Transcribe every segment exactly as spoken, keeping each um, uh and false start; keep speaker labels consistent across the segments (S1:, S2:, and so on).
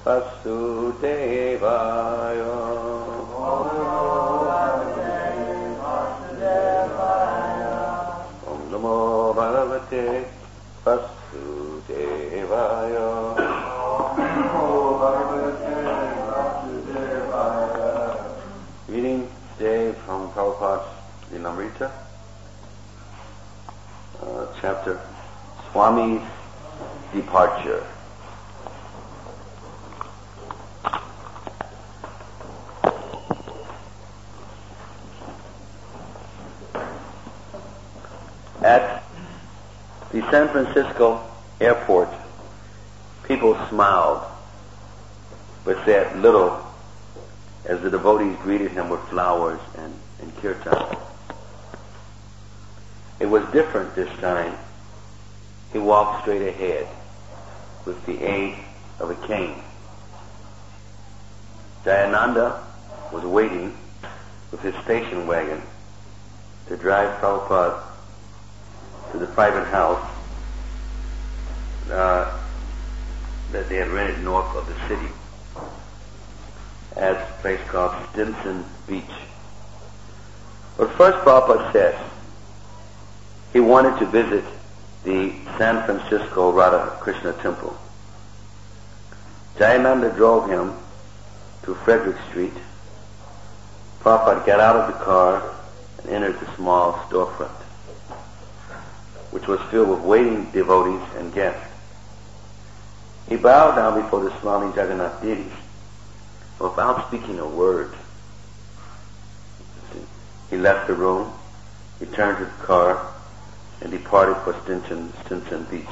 S1: Vasudevaya. Om Namo Bhagavate Vasudevaya. Reading today from Prabhupada's Lilamrita, uh, chapter Swami's Departure. At the San Francisco airport, people smiled, but said little as the devotees greeted him with flowers and, and kirtan. It was different this time. He walked straight ahead with the aid of a cane. Jayananda was waiting with his station wagon to drive Prabhupada to the private house uh, that they had rented north of the city at a place called Stinson Beach. But first Prabhupada said he wanted to visit the San Francisco Radha Krishna temple. Jayananda drove him to Frederick Street. Prabhupada got out of the car and entered the small storefront, which was filled with waiting devotees and guests. He bowed down before the smiling Jagannath deities without speaking a word. He left the room, returned to the car, and departed for Stinson, Stinson Beach.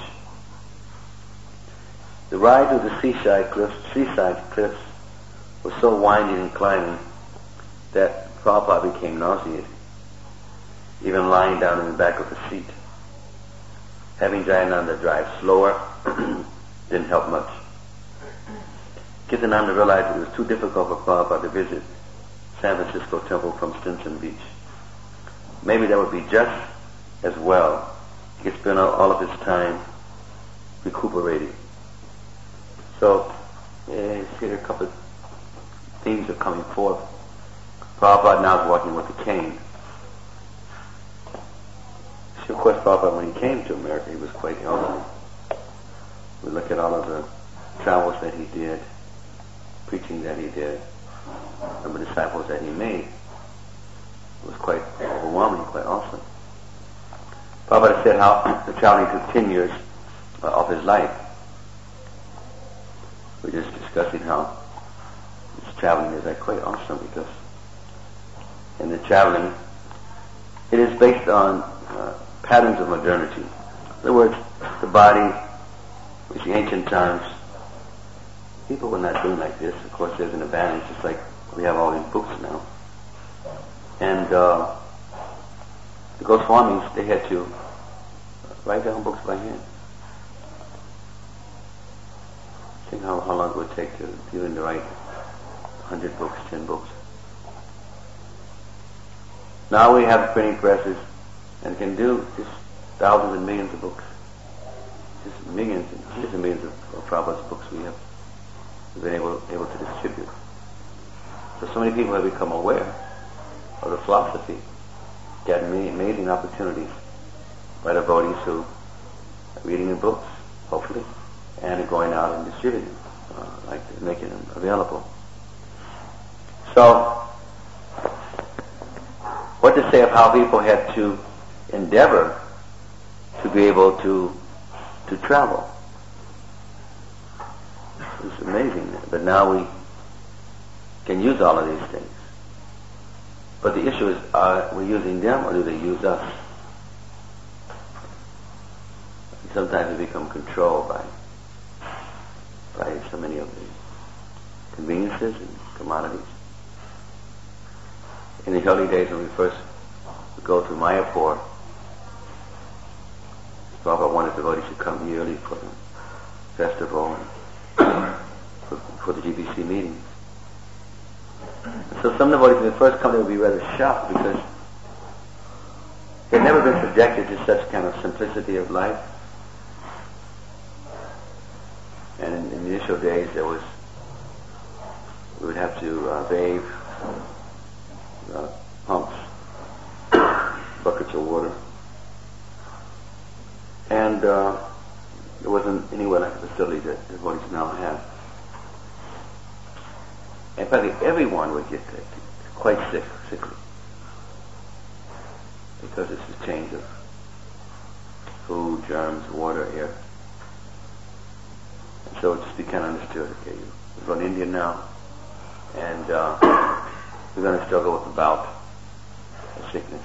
S1: The ride to the seaside cliffs, seaside cliffs was so winding and climbing that Prabhupada became nauseated, even lying down in the back of the seat. Having Jayananda drive slower didn't help much. Kirtananda realized it was too difficult for Prabhupada to visit San Francisco Temple from Stinson Beach. Maybe that would be just as well. He could spend all of his time recuperating. So, yeah, you see a couple of themes are coming forth. Prabhupada now is walking with a cane. So of course, Prabhupada, when he came to America, he was quite elderly. We look at all of the travels that he did, preaching that he did, and the disciples that he made. It was quite overwhelming, quite awesome. Prabhupada said how the traveling took ten years uh, of his life. We're just discussing how this traveling is like quite awesome, because in the traveling, it is based on uh, patterns of modernity. In other words, the body, which in ancient times, people were not doing like this. Of course, there's an advantage, just like we have all these books now. And uh, the Goswamis, they had to write down books by hand. Think how, how long it would take to even to write a hundred books, ten books. Now we have printing presses and can do just thousands and millions of books. Just millions and hundreds of millions of, of Prabhupada's books we have been able, able to distribute. So, so many people have become aware of the philosophy, get many amazing opportunities by devotees who are reading the books, hopefully, and are going out and distributing, uh, like making them available. So, what to say of how people had to endeavor to be able to to travel? It's amazing, but now we can use all of these things. But the issue is, are we using them or do they use us? And sometimes we become controlled by by so many of the conveniences and commodities. In the early days when we first would go to Mayapur, Prabhupada wanted devotees to come yearly for the festival and for, for the G B C meetings. And so some devotees when they first come, they would be rather shocked because they had never been subjected to such kind of simplicity of life. And in, in the initial days, there was would have to uh, bathe, uh, pumps, buckets of water. And uh, there wasn't anywhere like the facility that the devotees now have. And practically everyone would get uh, quite sick, sickly. Because it's a change of food, germs, water, air. And so it just became understood, okay, you're going to India now, and uh, you're going to struggle with a bout of sickness.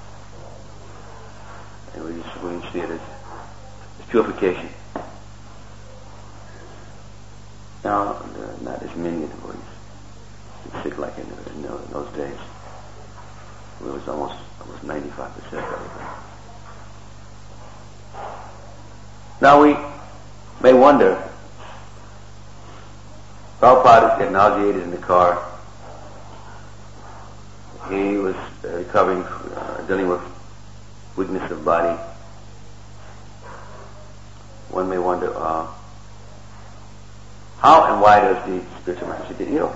S1: And we just, we see it as, as purification. Now, there are not as many devotees sick like in, in, in those days. It was almost almost ninety-five percent. Now we may wonder, Prabhupada is getting nauseated in the car. He was uh, recovering, uh, dealing with weakness of body. One may wonder, uh, how and why does the spiritual master get ill?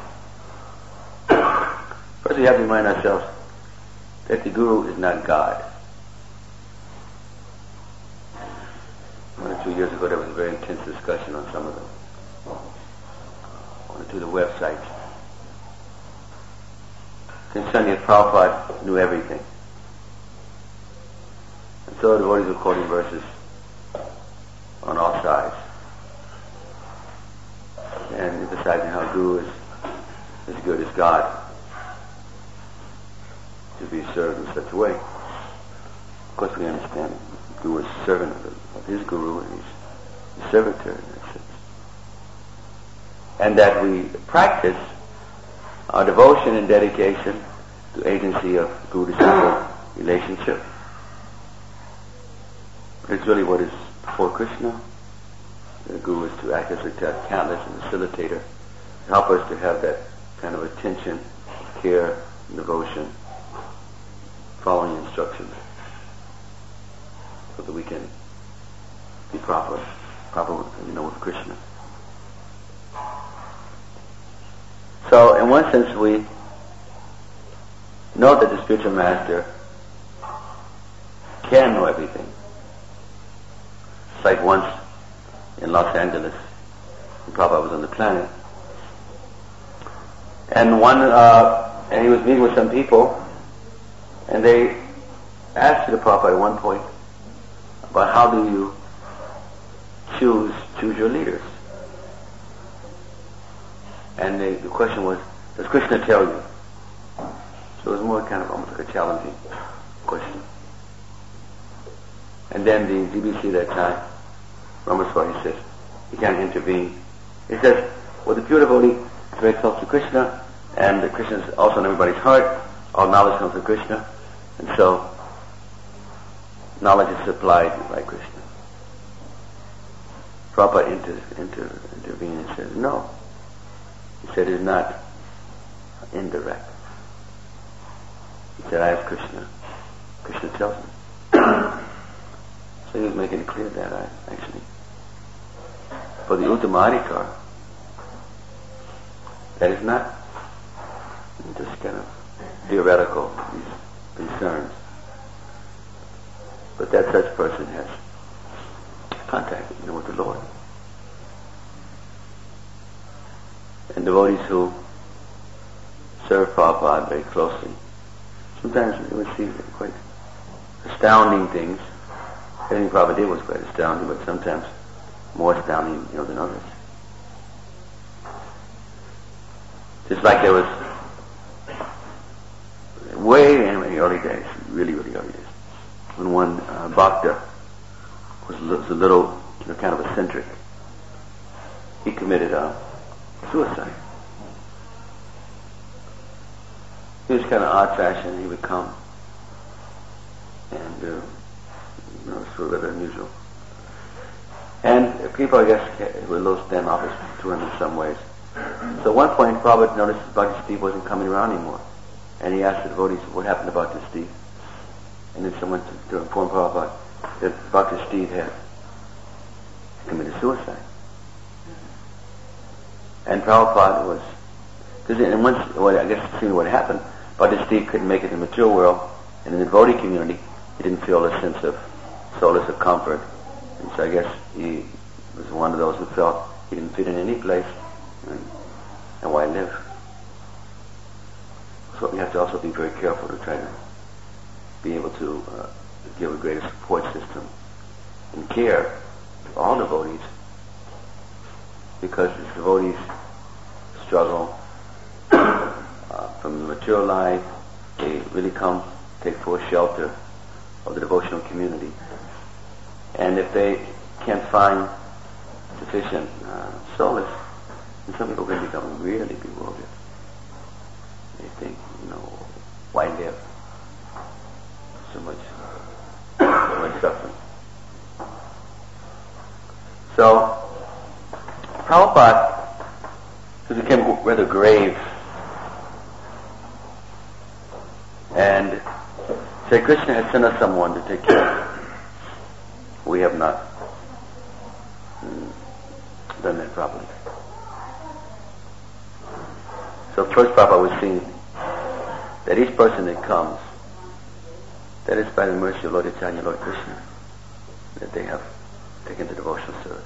S1: First, we have to remind ourselves that the Guru is not God. One or two years ago, there was a very intense discussion on some of them. One or two of the websites concerning that Prabhupada knew everything. And so the devotees were quoting verses on all sides and emphasizing how Guru is as good as God, to be served in such a way. Of course, we understand the Guru is a servant of, the, of his Guru, and he's a servitor in that sense. And that we practice our devotion and dedication to agency of Guru-disciple relationship. It's really what is before Krishna. The Guru is to act as a catalyst and facilitator, to help us to have that kind of attention, care, and devotion, following instructions, so that we can be proper, proper, you know, with Krishna. So, in one sense, we know that the spiritual master can know everything. It's like once in Los Angeles, when Prabhupada was on the planet, and one, uh, and he was meeting with some people, and they asked the Prabhupada at one point about how do you choose choose your leaders. And they, the question was, does Krishna tell you? So it was more kind of almost like a challenging question. And then the D B C at that time, Ramaswamy, he says, he can't intervene. He says, well, the pure devotee is very close to Krishna, and Krishna is also in everybody's heart. All knowledge comes from Krishna. And so, knowledge is supplied by Krishna. Prabhupada inter, inter, intervened and said, no. He said, it's not indirect. He said, I have Krishna. Krishna tells me. So he was making it clear that I, actually, for the Uttamadhikar, that is not just kind of theoretical, these concerns, but that such person has contact, you know, with the Lord. And devotees who serve Prabhupada very closely, sometimes you would see quite astounding things. Everything Prabhupada did was quite astounding, but sometimes more astounding, you know, than others. Just like there was way in the early days, really, really early days, when one uh, Bhakta was, was a little, you know, kind of eccentric. He committed uh, suicide. He was kind of odd-fashioned. He would come, and uh, you know, it was rather unusual. And people, I guess, were a little standoffish to him in some ways. So at one point, Prabhupada noticed that Bhakti Steve wasn't coming around anymore. And he asked the devotees, what happened to Bhakti Steve? And then someone to, to inform Prabhupada that Bhakti Steve had committed suicide. And Prabhupada was Because in once, well, I guess seeing what happened, Bhakti Steve couldn't make it in the material world, and in the devotee community, he didn't feel a sense of solace or comfort. And so I guess he was one of those who felt he didn't fit in any place, and, and why live? So we have to also be very careful to try to be able to uh, give a greater support system and care to all devotees, because as devotees struggle uh, from the material life, they really come take full shelter of the devotional community. And if they can't find sufficient uh, solace, then some people can become really bewildered. They think, you know, why live? So much, so much suffering. So, Prabhupada, who became rather grave, and said, Krishna has sent us someone to take care of it. We have not mm, done that properly. So first Prabhupada was seeing that each person that comes, that is by the mercy of Lord Chaitanya, Lord Krishna, that they have taken to devotional service.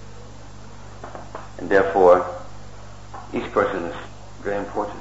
S1: And therefore, each person is very important.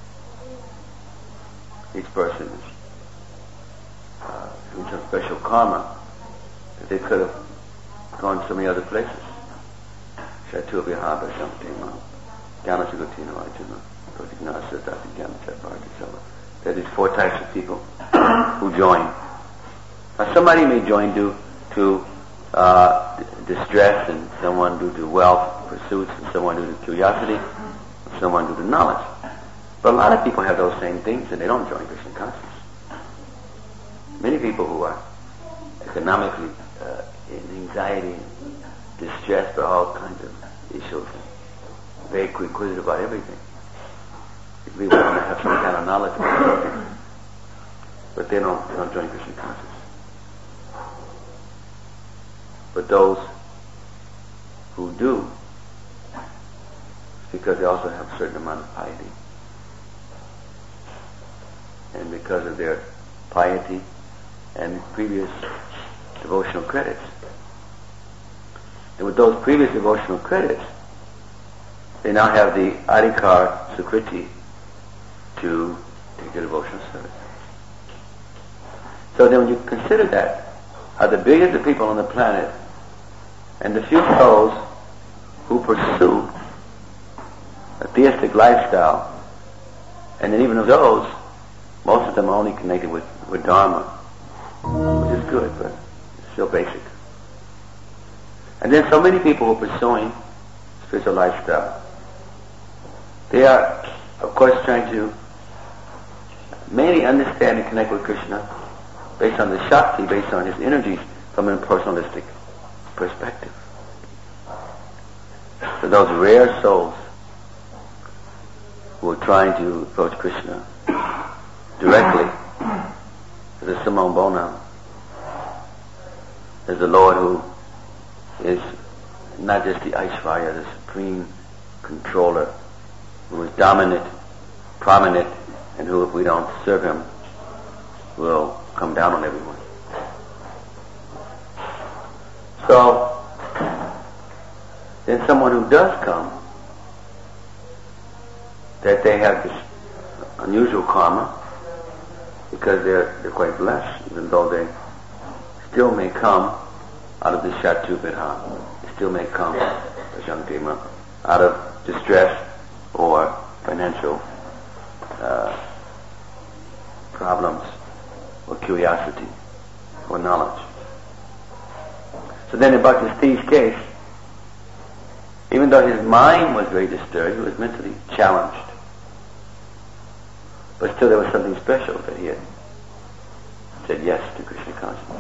S1: Each person is uh, in some special karma that they could have gone so many other places. Shatu Vihaba Shamtima, Jnana Sugatina Arjuna, Pratigna Siddhati Jnana Chaparati Sava. There are these four types of people who join. Now somebody may join due to uh, d- distress, and someone due to wealth pursuits, and someone due to curiosity, and someone due to knowledge. But a lot of people have those same things and they don't join Krishna consciousness. Many people who are economically uh, in anxiety and distress by all kinds of issues, very inquisitive about everything. People want to have some kind of knowledge about everything, but they don't, they don't join Krishna consciousness. But those who do, because they also have a certain amount of piety. And because of their piety and previous devotional credits. And with those previous devotional credits, they now have the adhikar sukriti to take their devotional service. So then when you consider that, are the billions of people on the planet and the few souls who pursue a theistic lifestyle, and then even of those, most of them are only connected with, with Dharma, which is good, but it's still basic. And then so many people who are pursuing spiritual lifestyle. They are, of course, trying to mainly understand and connect with Krishna based on the Shakti, based on his energies from a personalistic perspective. So those rare souls who are trying to approach Krishna directly, there's Simone Bonham, there's the Lord who is not just the Aishvarya, the supreme controller, who is dominant, prominent, and who, if we don't serve him, will come down on everyone. So, then someone who does come, that they have this unusual karma, because they're, they're quite blessed, even though they still may come out of the Shatu Vidha. They still may come, out of distress or financial uh, problems or curiosity or knowledge. So then in Bhakti Steve's case, even though his mind was very disturbed, he was mentally challenged. But still there was something special that he had said yes to Krishna consciousness.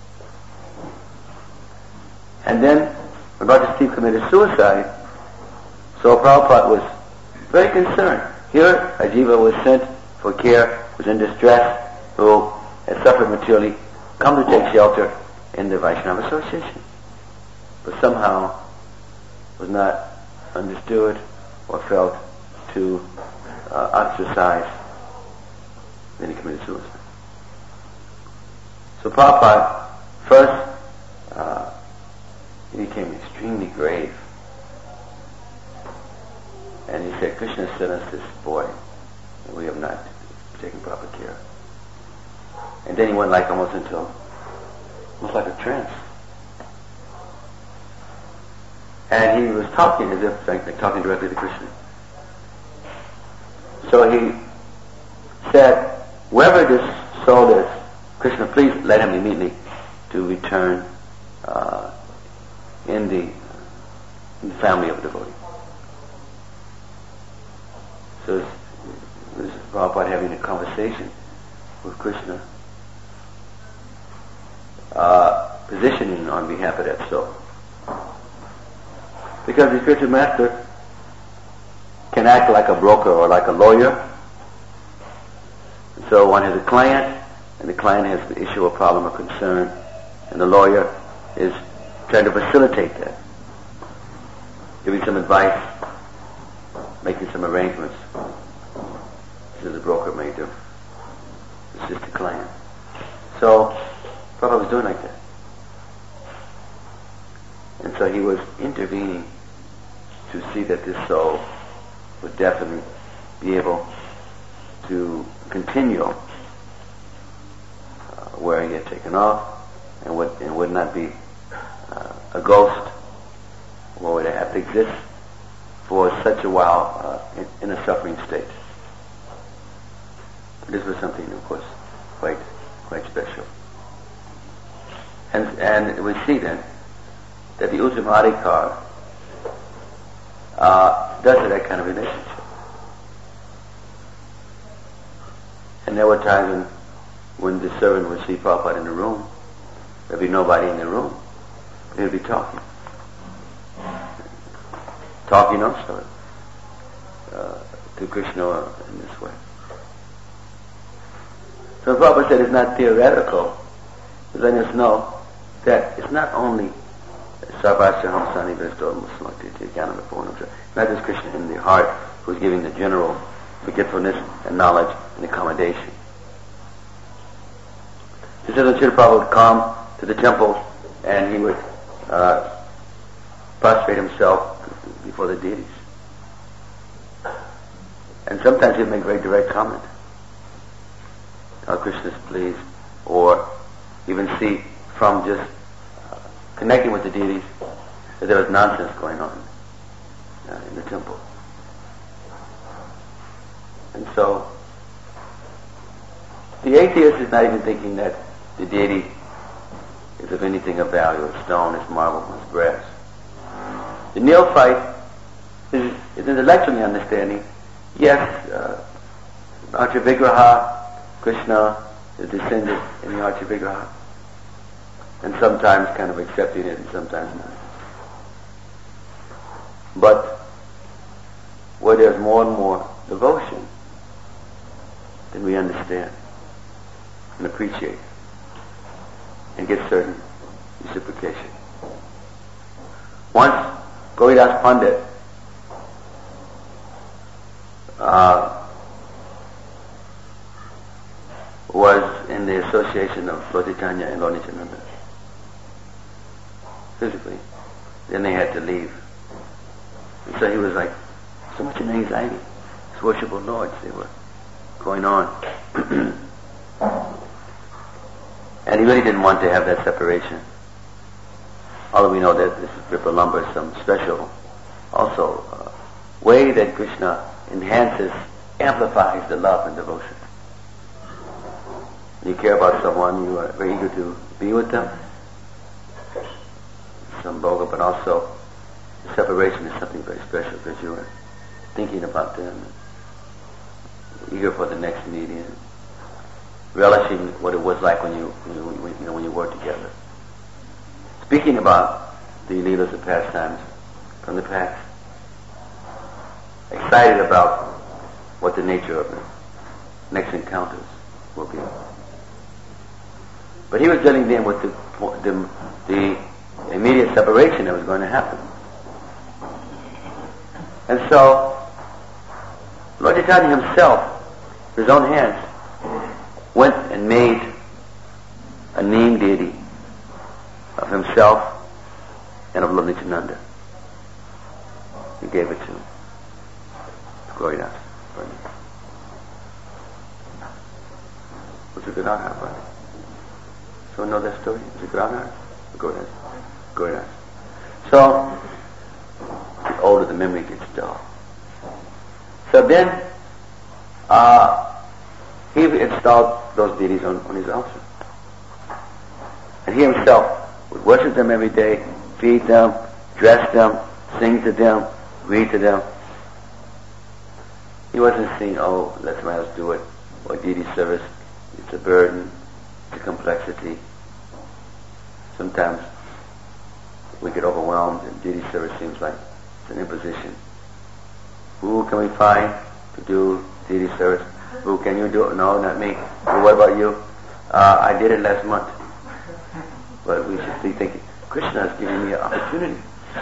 S1: And then when Bhakti Steve committed suicide, so Prabhupada was very concerned. Here a jiva was sent for care, was in distress, who had suffered materially, come to take shelter in the Vaishnava Association. But somehow was not understood or felt to uh, ostracized, then he committed suicide. So Prabhupada first, uh, he became extremely grave. And he said, Krishna sent us this boy, and we have not taken proper care. And then he went like almost into, almost like a trance. And he was talking as if like, like talking directly to Krishna. So he said, wherever this soul is, Krishna, please let him immediately to return uh, in, the, in the family of the devotee. So this, this is Prabhupada having a conversation with Krishna, uh, positioning on behalf of that soul. Because the spiritual master can act like a broker or like a lawyer. So one has a client, and the client has the issue, a problem, or concern, and the lawyer is trying to facilitate that, giving some advice, making some arrangements. This is a broker may do. It's just a client. So Prabhupada was doing like that. And so he was intervening to see that this soul would definitely be able to continue uh, where he had taken off, and would, and would not be uh, a ghost, or would have to exist for such a while uh, in, in a suffering state. This was something, of course, quite quite special. And and we see then that the Uttamadhikar uh, does have that kind of relationship. And there were times when, when the servant would see Prabhupada in the room, there'd be nobody in the room, but he'd be talking. Talking also uh, to Krishna in this way. So Prabhupada said it's not theoretical, but letting us know that it's not only Sarvasya Hamsani Visto Musmakti Jnana Purnam, not just Krishna in the heart who's giving the general forgetfulness and knowledge and accommodation. He said that Srila Prabhupada would come to the temple and he would uh, prostrate himself before the deities. And sometimes he'd make very direct comment. How Krishna is pleased, or even see from just uh, connecting with the deities that there was nonsense going on uh, in the temple. And so the atheist is not even thinking that the deity is of anything of value. It's stone, it's marble, it's brass. The neophyte is, is intellectually understanding, yes, uh, Archa Vigraha, Krishna is descended in the Archa Vigraha, and sometimes kind of accepting it and sometimes not. But where there's more and more devotion, then we understand and appreciate and get certain reciprocation. Once Gauridas Pandit uh, was in the association of Lord Chaitanya and Lord Nityananda. Physically. Then they had to leave. And so he was like, so much in anxiety. His worshipful lords, they were going on. And he really didn't want to have that separation. Although we know that this is Vipalamba, some special, also, uh, way that Krishna enhances, amplifies the love and devotion. You care about someone, you are very eager to be with them. Some boga, but also the separation is something very special because you are thinking about them, eager for the next meeting, relishing what it was like when you, when you, when, you know, when you were together. Speaking about the leelas of pastimes from the past, excited about what the nature of the next encounters will be. But he was dealing then with the, the, the immediate separation that was going to happen. And so, Lord Chaitanya himself, with his own hands, went and made a name deity of himself and of Lord Nityananda. He gave it to him. Glory to God. Was it Gadadhar, brother? Someone know that story? Was it Gadadhar? Go ahead. Go ahead. So, the older the memory gets dull. So then, uh, he installed those deities on, on his altar. And he himself would worship them every day, feed them, dress them, sing to them, read to them. He wasn't saying, oh, let someone else do it, or deity service. It's a burden, it's a complexity. Sometimes we get overwhelmed and deity service seems like it's an imposition. Who can we find to do deity service? Who can you do it? No, not me. Well, what about you? Uh, I did it last month. But we should be thinking, Krishna is giving me an opportunity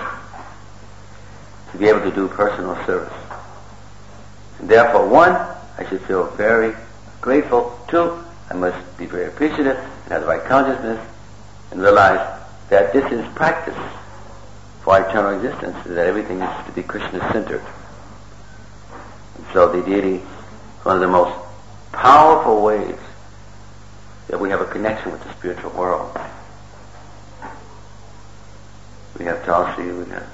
S1: to be able to do personal service. And therefore, one, I should feel very grateful. Two, I must be very appreciative and have the right consciousness and realize that this is practice for our eternal existence, that everything is to be Krishna-centered. And so the deity is one of the most powerful ways that we have a connection with the spiritual world. We have Tulsi, we have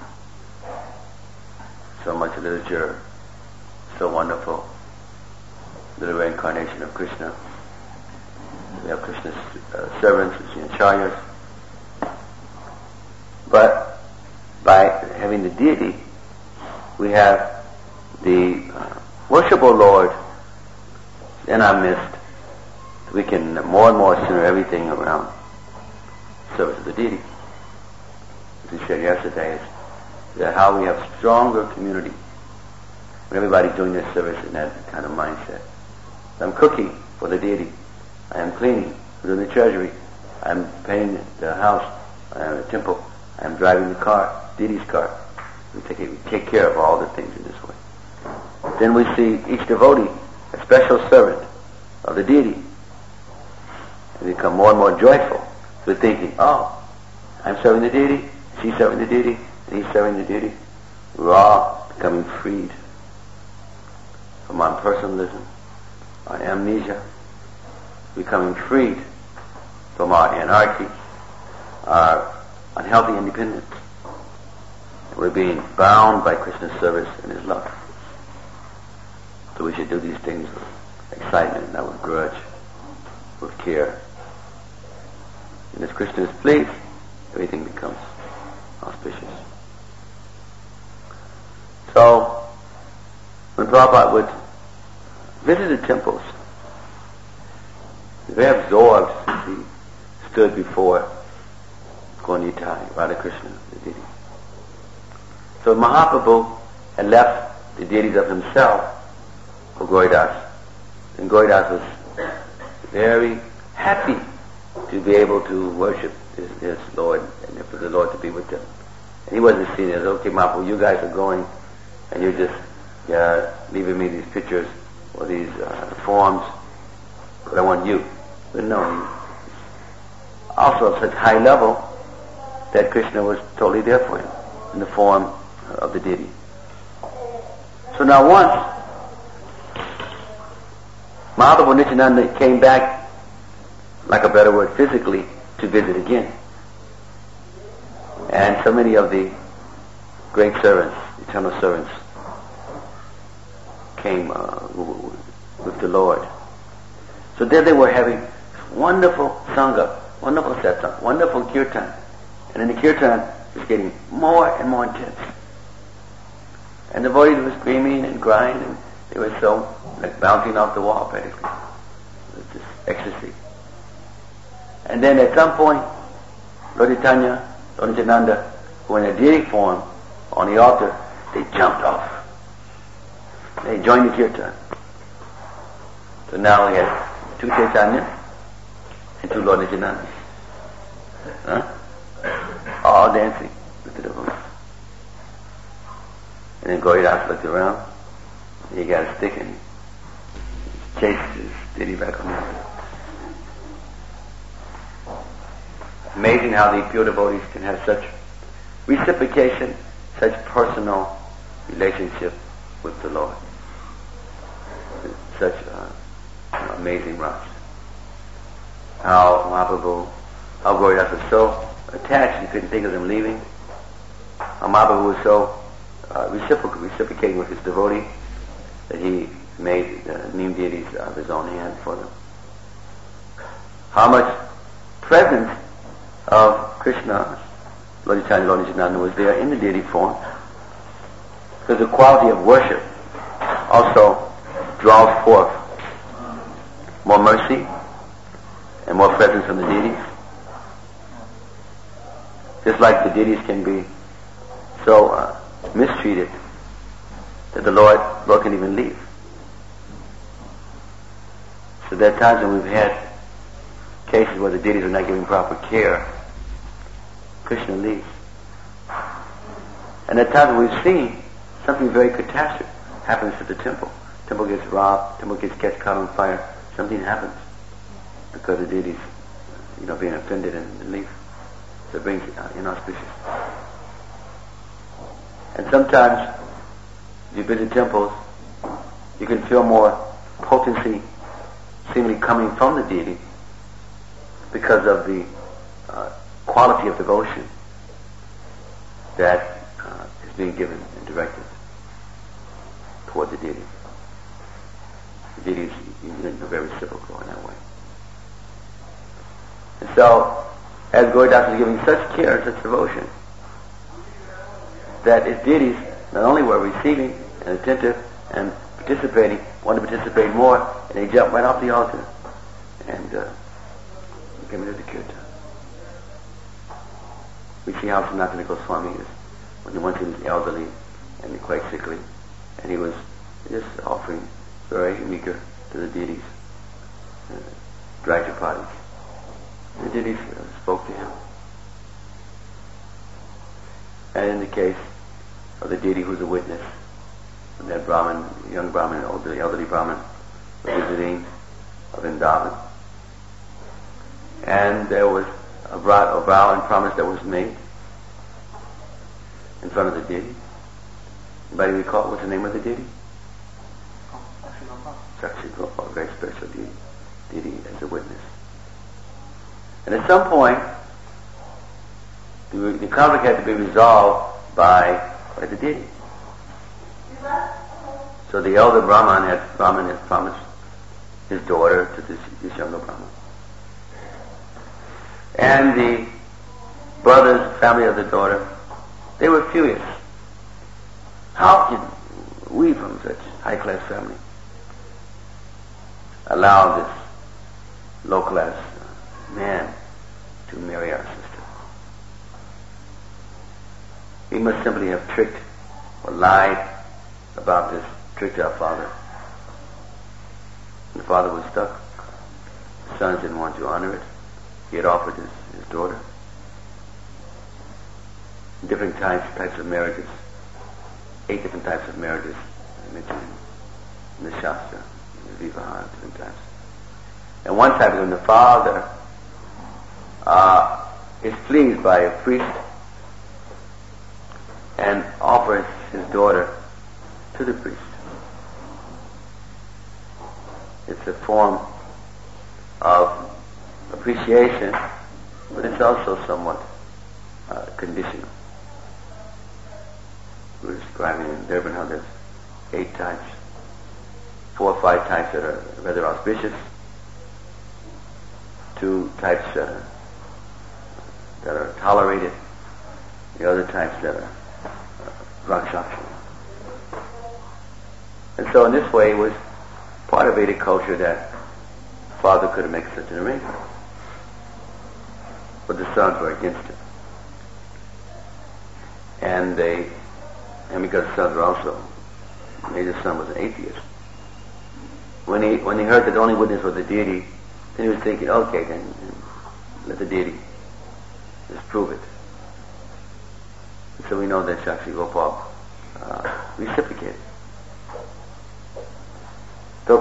S1: so much literature, so wonderful, the reincarnation of Krishna. We have Krishna's uh, servants, the acharyas. But by having the deity, we have the uh, worshipful Lord in our midst. We can more and more center everything around service of the deity. As we said yesterday, is that how we have stronger community when everybody's doing their service in that kind of mindset. I'm cooking for the deity. I am cleaning, doing the treasury. I am painting the house. I am the temple. I am driving the car, deity's car. We take, we take care of all the things in this way. Then we see each devotee a special servant of the deity. And we become more and more joyful. We're thinking, oh, I'm serving the deity, she's serving the deity, and he's serving the deity. We're all becoming freed from our personalism, our amnesia, becoming freed from our anarchy, our unhealthy independence. We're being bound by Krishna's service and his love. So we should do these things with excitement, not with grudge, with care. And as Krishna is pleased, everything becomes auspicious. So, when Prabhupada would visit the temples, he was very absorbed as he stood before Gaura-Nitai, Radha-Krishna, the deity. So Mahaprabhu had left the deities of himself for Gauridas. And Gauridas was very happy to be able to worship his, his Lord and for the Lord to be with them. And he wasn't seeing it as, okay, Mahaprabhu, you guys are going and you're just uh, leaving me these pictures or these uh, forms, but I want you. But no, he also at such high level that Krishna was totally there for him in the form of the deity. So now once Mahaprabhu Nityananda came back, like a better word, physically, to visit again. And so many of the great servants, eternal servants, came uh, with the Lord. So there they were having wonderful sangha, wonderful satsang, wonderful kirtan. And then the kirtan was getting more and more intense. And the devotees were screaming and crying, and they were so like bouncing off the wall practically. It was just ecstasy. And then at some point, Lord Chaitanya, Lord Nityananda, who were in a deity form on the altar, they jumped off. They joined the kirtan. So now we had two Chaitanya and two Lord Nityananda. Huh? All dancing with the devotees. And then Gauridas looked around. He got a stick and he chased his deity back on him. Amazing how the pure devotees can have such reciprocation, such personal relationship with the Lord. Such uh, amazing rush. How Mahaprabhu, how Gauridas was so attached, you couldn't think of them leaving. How Mahaprabhu was so uh, reciproc- reciprocating with his devotee that he made the neem deities of his own hand for them. How much presence of Krishna, Lord Chaitanya, Lord Nityananda, was there in the deity form, because the quality of worship also draws forth more mercy and more presence from the deities. Just like the deities can be so uh, mistreated that the Lord, Lord can even leave. So there are times when we've had cases where the deities are not giving proper care, Krishna leaves. And at times when we've seen something very catastrophic happens to the temple. Temple gets robbed, temple gets catch caught on fire, something happens because the deities, you know, being offended and, and leave. So it brings uh, inauspicious. And sometimes you visit temples, you can feel more potency seemingly coming from the deity because of the uh, quality of devotion that uh, is being given and directed toward the deity. The deity is you know, very reciprocal in that way. And so, as Gauridas was giving such care and such devotion, that his deities not only were receiving and attentive and participating, wanted to participate more, and they jumped right off the altar and uh, came into the kirtan. We see how Sanatana Goswami is when he went to his elderly and quite sickly, and he was just offering very meager to the deities, uh, dry chapatis. The deities uh, spoke to him. And in the case of the deity who's a witness, when that Brahmin, young Brahmin, older, elderly Brahmin, was visiting of Vrindavan, and there was a vow, a vow and promise that was made in front of the deity. Anybody recall what's the name of the deity? Sakshi Gopal, a very special deity, deity as a witness. And at some point, the, the conflict had to be resolved by, by the deity. So the elder Brahman had, Brahman had promised his daughter to this, this younger Brahman. And the brothers, family of the daughter, they were furious. How can we from such high-class family allow this low-class man to marry our sister? He must simply have tricked or lied about this, tricked our father. And the father was stuck. The sons didn't want to honor it. He had offered his, his daughter. Different types, types of marriages. Eight different types of marriages mentioned in the Shastra, in the Vivaha, different types. And one type is when the father uh, is pleased by a priest and offers his daughter to the priest. It's a form of appreciation, but it's also somewhat uh, conditional. We're describing in Durban how there's eight types, four or five types that are rather auspicious, two types uh, that are tolerated, the other types that are rakshakshana. And so in this way it was part of Vedic culture that father could have made such an arrangement. But the sons were against it. And they, and because the sons were also, the major son was an atheist. When he when he heard that the only witness was the deity, then he was thinking, okay, then let the deity just prove it. And so we know that Shakshi Gopal uh, reciprocated.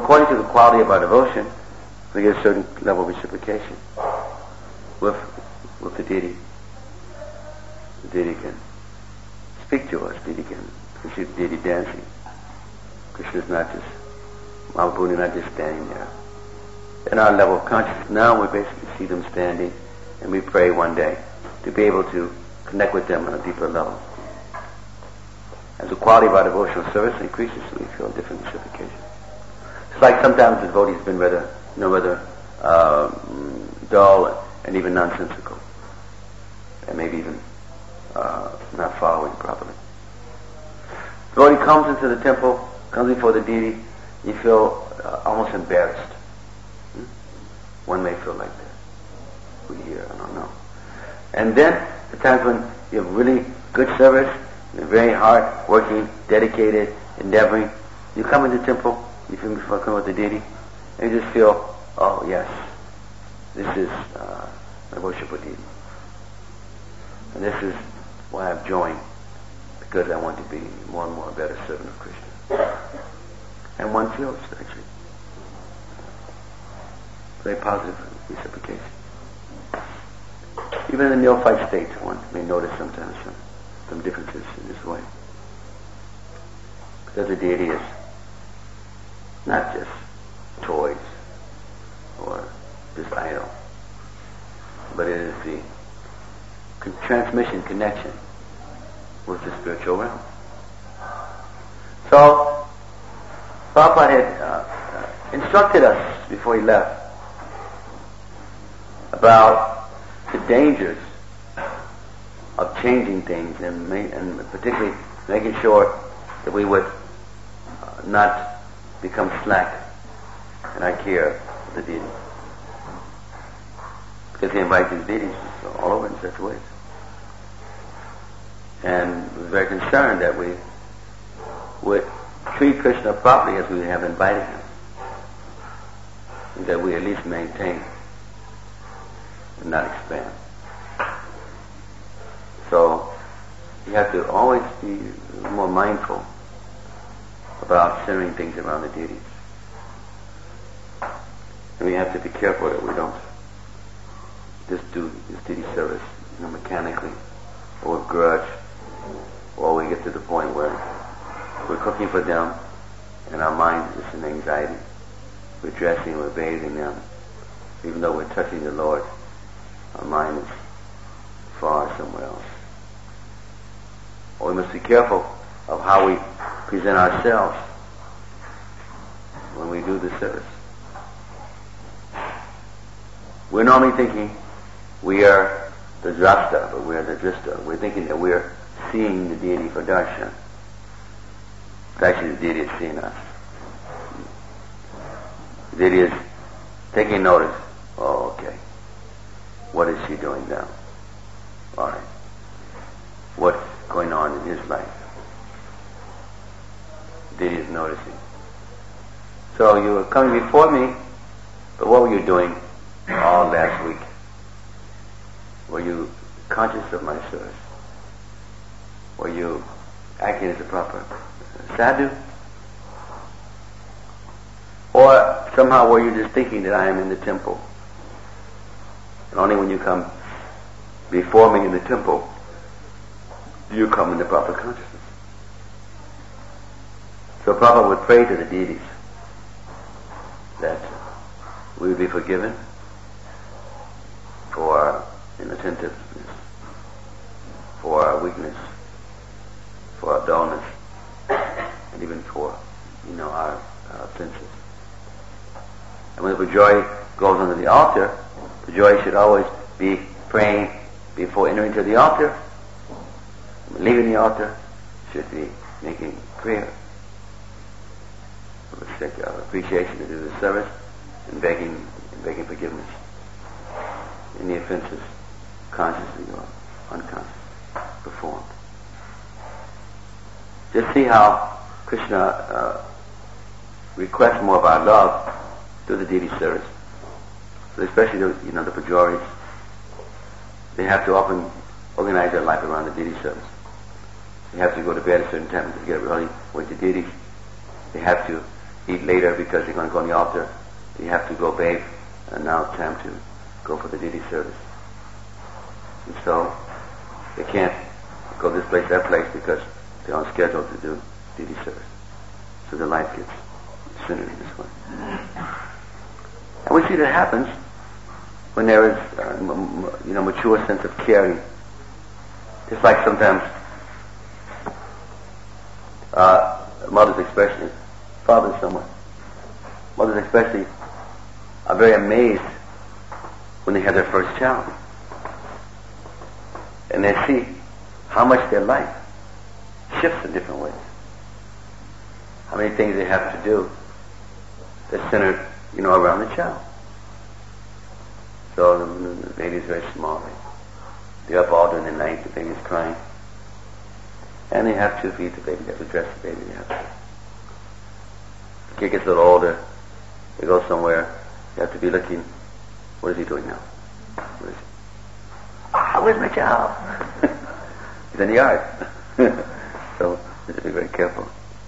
S1: according to the quality of our devotion, we get a certain level of reciprocation with with the deity. The deity can speak to us. The deity can, we see the deity dancing. Krishna is not just, Mahaprabhu is not just standing there. In our level of consciousness, now we basically see them standing, and we pray one day to be able to connect with them on a deeper level. As the quality of our devotional service increases, we feel different reciprocation. It's like sometimes the devotee has been rather, you know, rather uh, dull and even nonsensical, and maybe even uh, not following properly. The devotee comes into the temple, comes before the deity, you feel uh, almost embarrassed. Hmm? One may feel like that. We hear, I don't know. And then the times when you have really good service, you're very hard working, dedicated, endeavoring, you come into the temple, you feel before coming with the deity, and you just feel, oh yes, this is uh, my worship with deity. And this is why I've joined, because I want to be more and more a better servant of Krishna. And one feels, actually, very positive reciprocation. Even in the neophyte state, one may notice sometimes some, some differences in this way. Because the deity is not just toys or just idol, but it is the con- transmission, connection with the spiritual realm. So, Prabhupada had uh, uh, instructed us before he left about the dangers of changing things, and, ma- and particularly making sure that we would uh, not become slack in our care of the deity. Because he invites these deities all over in such ways. And was very concerned that we would treat Krishna properly as we have invited him. And that we at least maintain and not expand. So you have to always be more mindful about centering things around the deities. And we have to be careful that we don't just do this deity service, you know, mechanically or with grudge, or we get to the point where we're cooking for them and our mind is just in anxiety. We're dressing, we're bathing them. Even though we're touching the Lord, our mind is far somewhere else. Or we must be careful of how we present ourselves when we do the service. We're normally thinking we are the drashta, but we're the drishta. We're thinking that we're seeing the deity for darshan. But actually the deity is seeing us. The deity is taking notice. Oh, okay. What is she doing now? All right. What's going on in his life? The deity is noticing. So you were coming before me, but what were you doing all last week? Were you conscious of my service? Were you acting as a proper sadhu? Or somehow were you just thinking that I am in the temple? And only when you come before me in the temple do you come in the proper consciousness. So Prabhupada would pray to the deities that we would be forgiven for our inattentiveness, for our weakness, for our dullness, and even for, you know, our, our offenses. And when the Pujari goes under the altar, the Pujari should always be praying before entering to the altar. When leaving the altar, should be making prayer of appreciation to do the service and begging, and begging forgiveness. Any offenses, consciously or unconsciously performed. Just see how Krishna uh, requests more of our love through the deity service. So especially the, you know, the Pujaris, they have to often organize their life around the deity service. They have to go to bed at a certain time to get up early with the deities. They have to eat later because they're going to go on the altar. You have to go bathe, and now it's time to go for the deity service. And so they can't go this place, that place, because they're on schedule to do deity service. So their life gets centered in this way. And we see that happens when there is, uh, m- m- you know, mature sense of caring. Just like sometimes uh, mothers especially, fathers somewhat, mothers especially are very amazed when they have their first child. And they see how much their life shifts in different ways. How many things they have to do that's centered, you know, around the child. So the, the baby's very small. They're up all during the night, the baby's crying. And they have to feed the baby, they have to dress the baby. They have to. The kid gets a little older, they go somewhere, you have to be looking, what is he doing now? What is he? Ah, where's my child? He's in the yard. So you have to be very careful.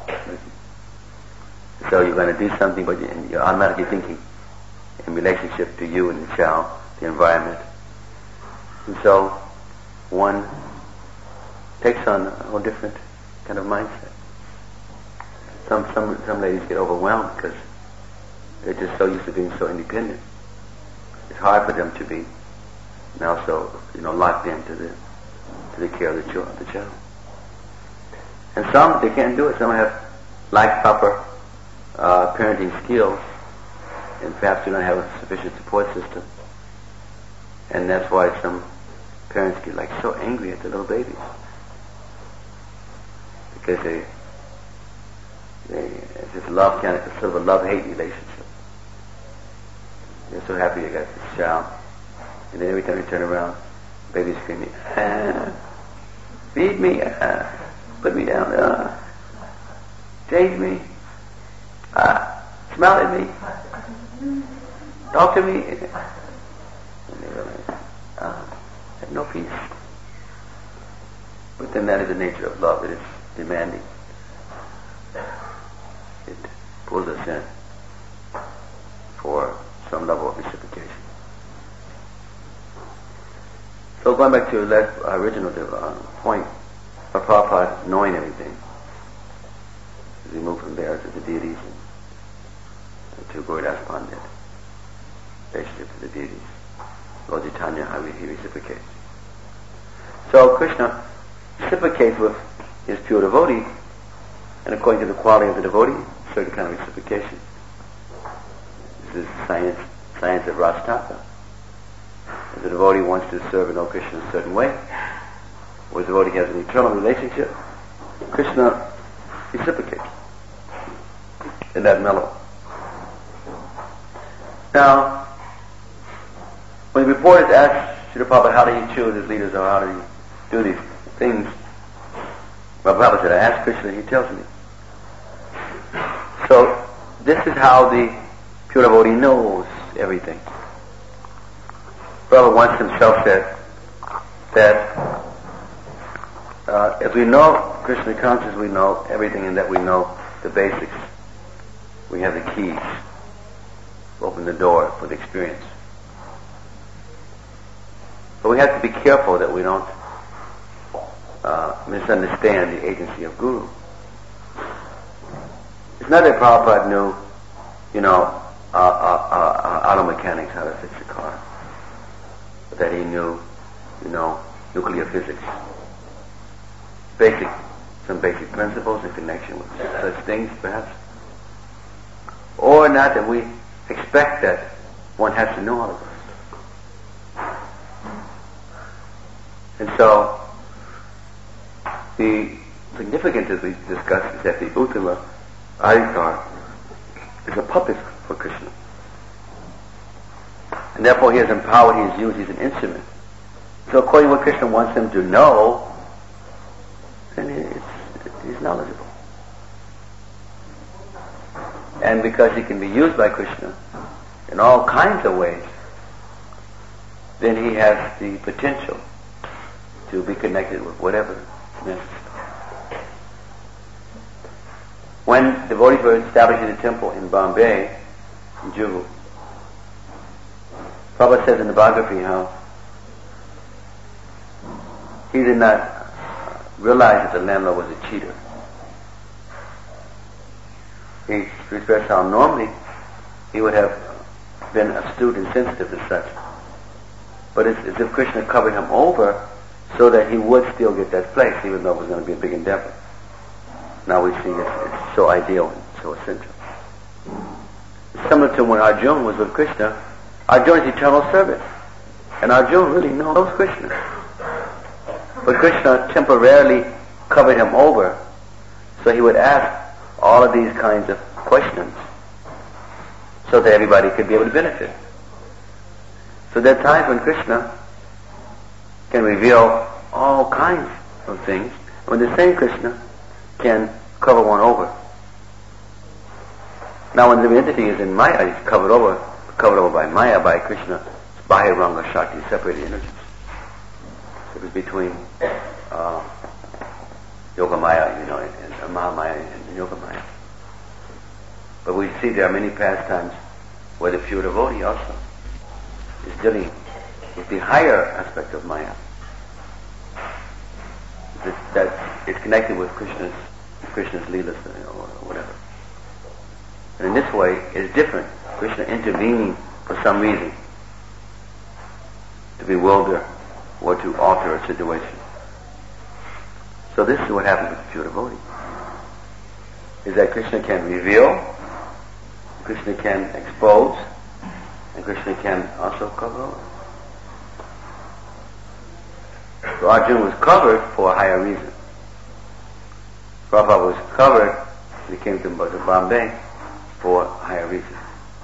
S1: So you're going to do something, but you're automatically thinking in relationship to you and the child, the environment. And so one takes on a whole different kind of mindset. Some some some ladies get overwhelmed because they're just so used to being so independent. It's hard for them to be now so, you know, locked into the to the care of the child. The child. And some, they can't do it. Some have lack proper uh, parenting skills, and perhaps they don't have a sufficient support system. And that's why some parents get like so angry at the little babies, because they they it's just love kind of sort of a love-hate relationship. They're so happy they got this child, and then every time they turn around, the baby's screaming, ah, feed me, ah, put me down, ah, change me, ah, smile at me, talk to me. And they realize, ah, I have no peace. But then that is the nature of love. It is demanding. It pulls us in for some level of reciprocation. So going back to the original uh, point of Prabhupada knowing everything, as we move from there to the deities and to Gauridas Pandit, relationship to the deities, Lord Chaitanya, how he reciprocates. So Krishna reciprocates with his pure devotee, and according to the quality of the devotee, a certain kind of reciprocation. This is science, science of Rastaka. If the devotee wants to serve and know Krishna in a certain way, or the devotee has an eternal relationship, Krishna reciprocates in that mellow. Now, when the reporters asked Srila Prabhupada, how do you choose his leaders, or how do you do these things? Well, Prabhupada said, I asked Krishna, he tells me. So, this is how the pure devotee knows everything. Prabhupada once himself said that uh, if we know Krishna consciousness, we know everything, and that we know the basics. We have the keys. Open the door for the experience. But we have to be careful that we don't uh, misunderstand the agency of Guru. It's not that Prabhupada knew, you know, uh, uh, uh, auto mechanics, how to fix a car, but that he knew, you know, nuclear physics, basic, some basic principles in connection with such things, perhaps, or not that we expect that one has to know all of us. And so, the significance, as we discussed, is that the Uttala Adhikar is a puppet for Krishna. And therefore he is empowered, he is used, he's an instrument. So according to what Krishna wants him to know, then it's, he's knowledgeable. And because he can be used by Krishna in all kinds of ways, then he has the potential to be connected with whatever is necessary. When devotees were establishing a temple in Bombay, in Juhu, Prabhupada says in the biography how he did not realize that the landlord was a cheater. He expressed how normally he would have been astute and sensitive and such. But it's as if Krishna covered him over so that he would still get that place, even though it was going to be a big endeavor. Now we see it's, it's so ideal and so essential. It's similar to when Arjuna was with Krishna. Arjuna is eternal service. And Arjuna really knows Krishna. But Krishna temporarily covered him over so he would ask all of these kinds of questions so that everybody could be able to benefit. So there are times when Krishna can reveal all kinds of things, when the same Krishna can cover one over. Now when the entity is in Maya, it's covered over, covered over by Maya, by Krishna, it's Bahiranga Shakti, separated energies. It was between uh, Yoga Maya, you know, and, and Mahamaya and Yoga Maya. But we see there are many pastimes where the pure devotee also is dealing with the higher aspect of Maya. That, that is connected with Krishna's Krishna's Leelas or whatever. And in this way, it is different. Krishna intervening for some reason to bewilder or to alter a situation. So this is what happens with the pure devotee. Is that Krishna can reveal, Krishna can expose, and Krishna can also cover over. So Arjuna was covered for a higher reason. Prabhupada was covered when he came to Bombay for a higher reason.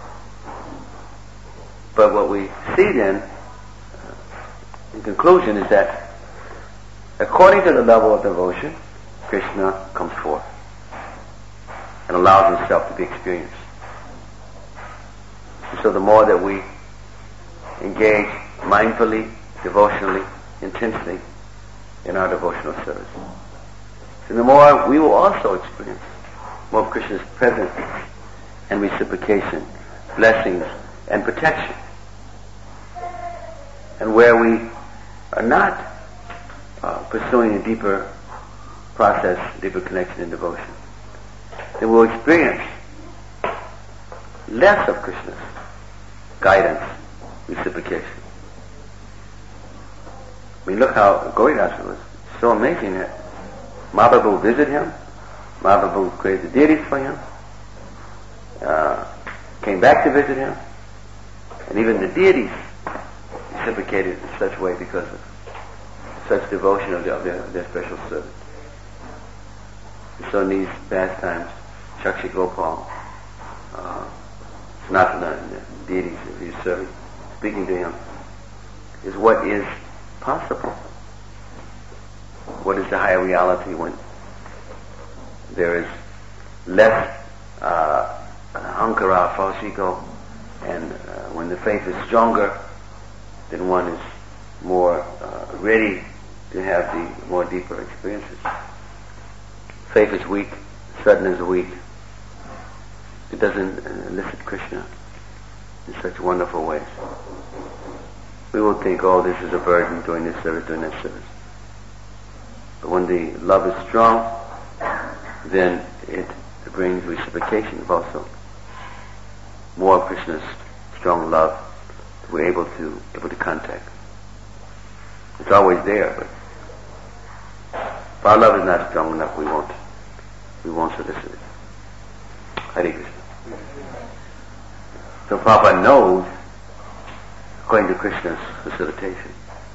S1: But what we see then, in conclusion, is that according to the level of devotion, Krishna comes forth and allows himself to be experienced. And so the more that we engage mindfully, devotionally, intensely in our devotional service, and the more we will also experience more of Krishna's presence and reciprocation, blessings and protection. And where we are not uh, pursuing a deeper process, deeper connection and devotion, then we'll experience less of Krishna's guidance, reciprocation. I mean, look how Gauridas was so amazing that Mahaprabhu visited him, Mahaprabhu created the deities for him, uh, came back to visit him, and even the deities reciprocated in such a way because of such devotion of their, of their, their special service. And so in these pastimes, Shakshi Gopal, uh, Sanatana, and the deities that he's serving, speaking to him, is what is possible. What is the higher reality when there is less uh, ahankara, false ego, and uh, when the faith is stronger, then one is more uh, ready to have the more deeper experiences. Faith is weak, sadhana is weak. It doesn't elicit Krishna in such wonderful ways. We will think, oh, this is a burden, doing this service, doing that service. But when the love is strong, then it brings reciprocation also. More of Krishna's strong love we're able to able to contact. It's always there, but if our love is not strong enough, we won't we won't solicit it. Hare Krishna. So Prabhupada knows, according to Krishna's facilitation.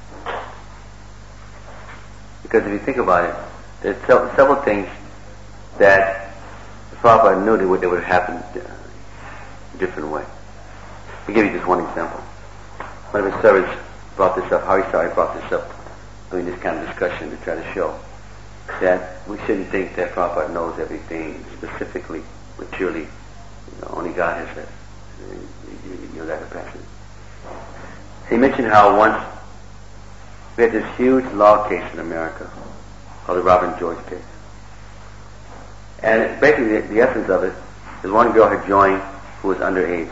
S1: Because if you think about it, there's se- several things that Prabhupada knew that would, that would happen a different way. I'll give you just one example. One of his servants brought this up, Harisari brought this up during this kind of discussion to try to show that we shouldn't think that Prabhupada knows everything specifically, maturely. You know, only God has that, you know, that capacity. He mentioned how once we had this huge law case in America called the Robin George case. And basically the, the essence of it is one girl had joined who was underage.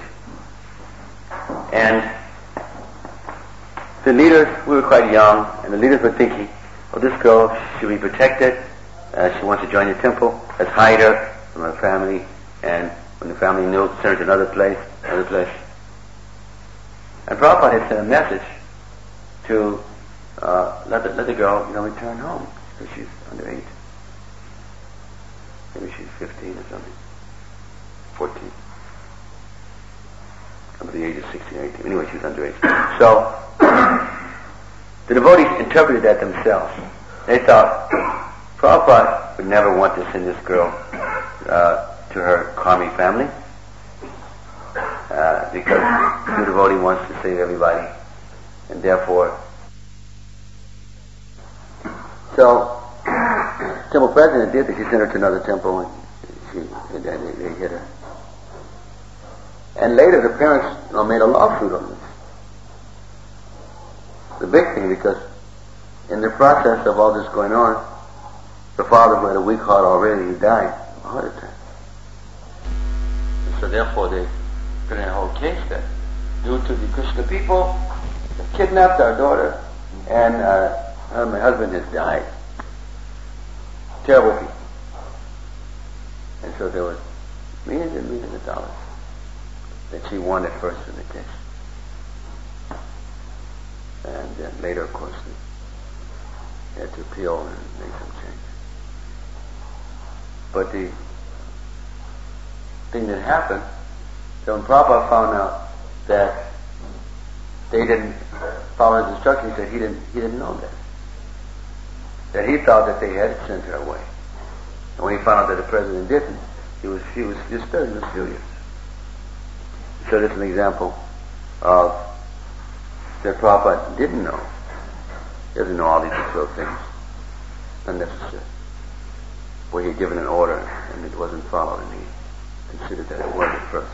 S1: And the leaders, we were quite young, and the leaders were thinking, oh, this girl should be protected. Uh, she wants to join the temple. Let's hide her from her family. And when the family knew, send her to another place, another place. And Prabhupada had sent a message to uh, let, the, let the girl, you know, return home because she's underage. Maybe she's fifteen or something. fourteen. Under the age of sixteen or eighteen. Anyway, she was underage. So, the devotees interpreted that themselves. They thought, Prabhupada would never want to send this girl uh, to her karmi family uh, because the devotee wants to save everybody, and therefore, so temple president did that. She sent her to another temple, and she and they, they hit her. And later, the parents, you know, made a lawsuit on this. The big thing, because in the process of all this going on, the father, who had a weak heart already, he died of a heart attack. And so therefore they put in a whole case that due to the Krishna people have kidnapped our daughter, and uh, uh, my husband has died. Terrible people. And so there was millions and millions of dollars that she won at first in the case. And then later, of course, they had to appeal and make some change. But the thing that happened, so when Prabhupada found out that they didn't follow his instructions, he said he didn't, he didn't know that. That he thought that they had sent her away. And when he found out that the president didn't, he was, he was disturbed, he was furious. So this is an example of that Prabhupada didn't know. He doesn't know all these little things. Unnecessary. Where he had given an order and it wasn't followed, and he considered that it was at first.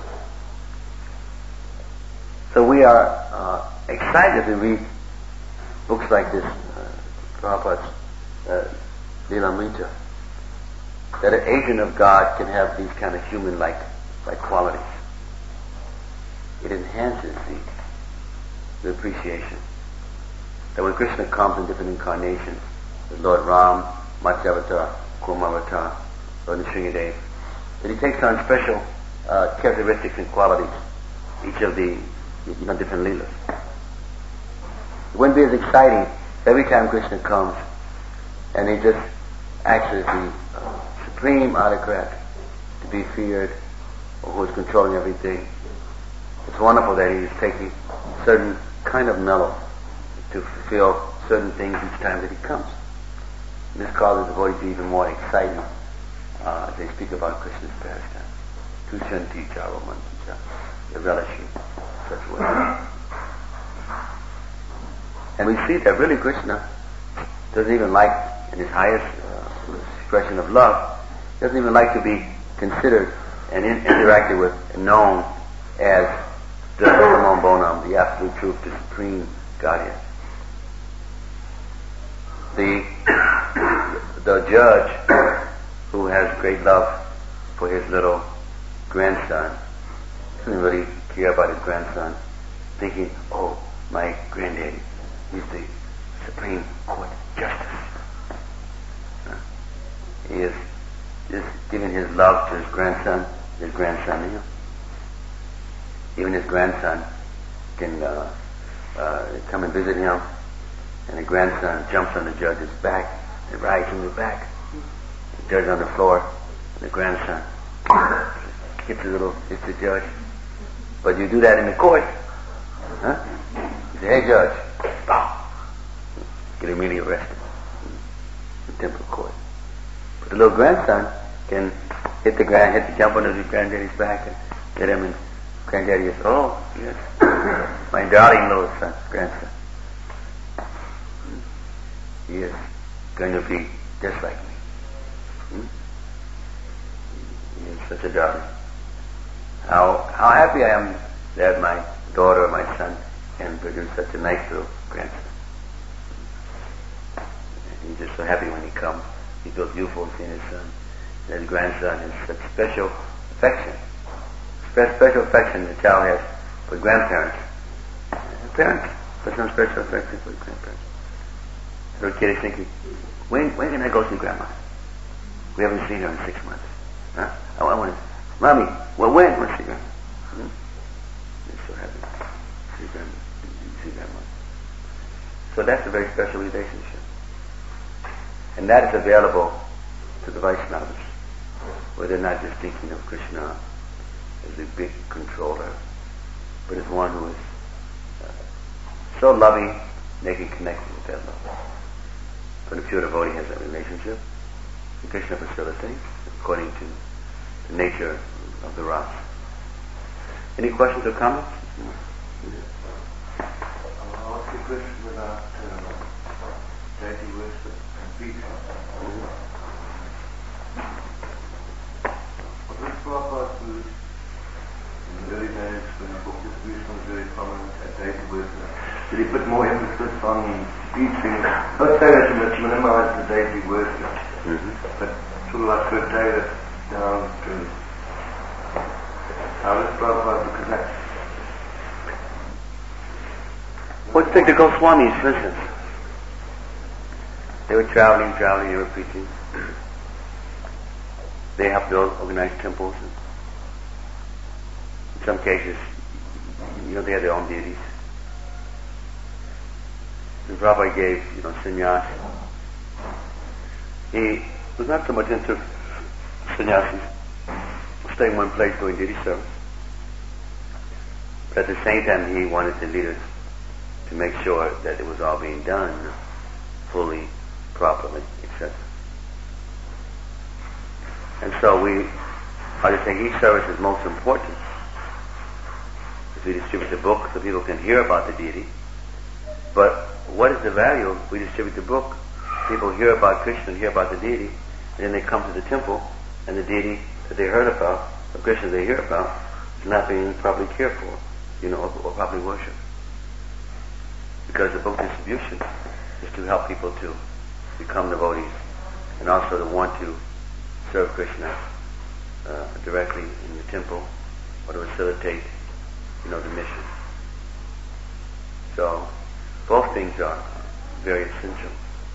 S1: So we are uh, excited to read books like this, uh, Prabhupada's uh, Lilamrita, that an agent of God can have these kind of human-like like qualities. It enhances the the appreciation. That when Krishna comes in different incarnations, the Lord Ram, Matsyavatar, Kurmavatar, Lord Nrsingadev, that he takes on special uh, characteristics and qualities, each of the you know, different leelas. It wouldn't be as exciting every time Krishna comes and he just acts as the uh, supreme autocrat to be feared, or who is controlling everything. It's wonderful that he is taking certain kind of mellow to fulfill certain things each time that he comes. And this causes the devotees even more exciting. Uh, they speak about Krishna's pastime. Tushanti chavamanticha. They relish in such a way. And we see that really Krishna doesn't even like, in his highest uh, expression of love, doesn't even like to be considered and in, interacted with and known as the Brahman Bonam, the absolute truth, the supreme Godhead. The the judge who has great love for his little grandson doesn't really care about his grandson, thinking, oh, my granddaddy, he's the Supreme Court Justice. Huh? He is just giving his love to his grandson, his grandson to him. Even his grandson can uh, uh, come and visit him, and the grandson jumps on the judge's back and rides on the back. The judge on the floor, and the grandson hits a little, hits the judge. But you do that in the court, huh? You say, hey judge, stop. Get immediately arrested in the temple court. But the little grandson can hit the grand, hit the jump on his granddaddy's back and get him in. Granddaddy is, oh, yes, my darling little son, grandson. He is going to be just like me. Hmm? He is such a darling. How how happy I am that my daughter or my son can produce such a nice little grandson. And he's just so happy when he comes. He feels beautiful seeing his son. that his grandson has such special affection. Spe- special affection the child has for grandparents. And parents have some special affection for grandparents. So the kid is thinking, when, when can I go see grandma? We haven't seen her in six months. Huh? I, I want to, Mommy, well, when? I want to see grandma. Hmm? They're so happy to see grandma. See grandma. So that's a very special relationship. And that is available to the Vaishnavas, where they're not just thinking of Krishna as a big controller, but as one who is uh, so loving they can connect with that love. When a pure devotee has that relationship, and Krishna facilitates according to the nature of the rasa. Any questions or comments?
S2: I'll ask you a question about uh, deity worship and preaching. What was Prabhupada's mood in the early days when the book distribution was very prominent at deity worship? Did he put more emphasis on preaching? Not say that to minimize the deity worship, mm-hmm. but sort of like curtail it down to how does Prabhupada look at that?
S1: Let's take the Goswamis, for instance. They were traveling, traveling, they were preaching. They helped build, organize temples. In some cases, you know, they had their own deities. And Prabhupada gave, you know, sannyas. He was not so much into sannyasis, staying in one place doing deity service. But at the same time, he wanted the leaders to make sure that it was all being done fully, properly, et cetera. And so we, I just think each service is most important. If we distribute the book so people can hear about the deity, but what is the value if we distribute the book? People hear about Krishna, hear about the deity, and then they come to the temple, and the deity that they heard about, the Krishna they hear about, is not being properly cared for, you know, or, or properly worshipped. Because the book distribution is to help people to become devotees, and also to want to serve Krishna uh, directly in the temple, or to facilitate, you know, the mission. So, both things are very essential.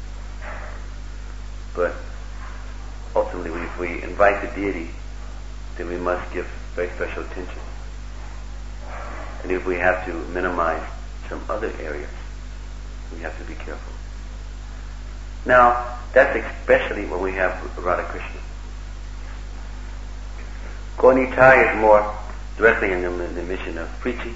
S1: But ultimately, if we invite the deity, then we must give very special attention. And if we have to minimize some other areas, we have to be careful. Now, that's especially when we have Radha Krishna. Gaura Nitai is more directly in the, in the mission of preaching.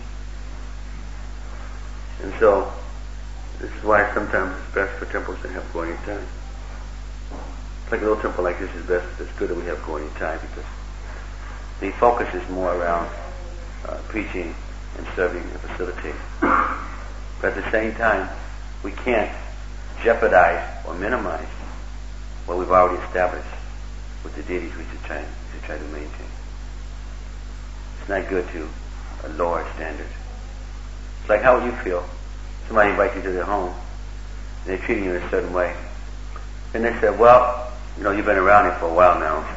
S1: And so, this is why sometimes it's best for temples to have Gaura Nitai. It's like a little temple like this is best, it's good that we have Gaura Nitai because the focus is more around uh, preaching and serving and facilitating. But at the same time, we can't jeopardize or minimize what we've already established with the deities we should try, we should try to maintain. It's not good to uh, lower standards. It's like, how would you feel? Somebody invites you to their home, and they're treating you in a certain way. And they say, well, you know, you've been around here for a while now.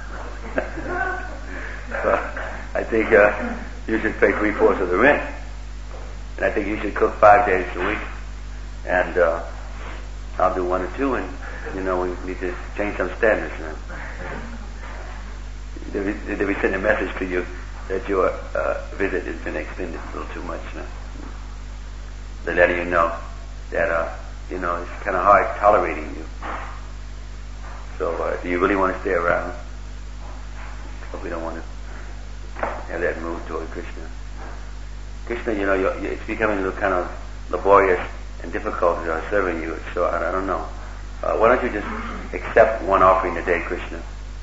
S1: So, I think uh, you should pay three-fourths of the rent. And I think you should cook five days a week. And uh, I'll do one or two, and, you know, we need to change some standards now. They'll be, they'll be sending a message to you that your uh, visit has been extended a little too much now. They're letting you know that, uh, you know, it's kind of hard tolerating you. So, uh, do you really want to stay around? But we don't want to have that mood toward Krishna. Krishna, you know, you're, you're, it's becoming a little kind of laborious and difficult uh, serving you. So, I, I don't know. Uh, why don't you just accept one offering a day, Krishna?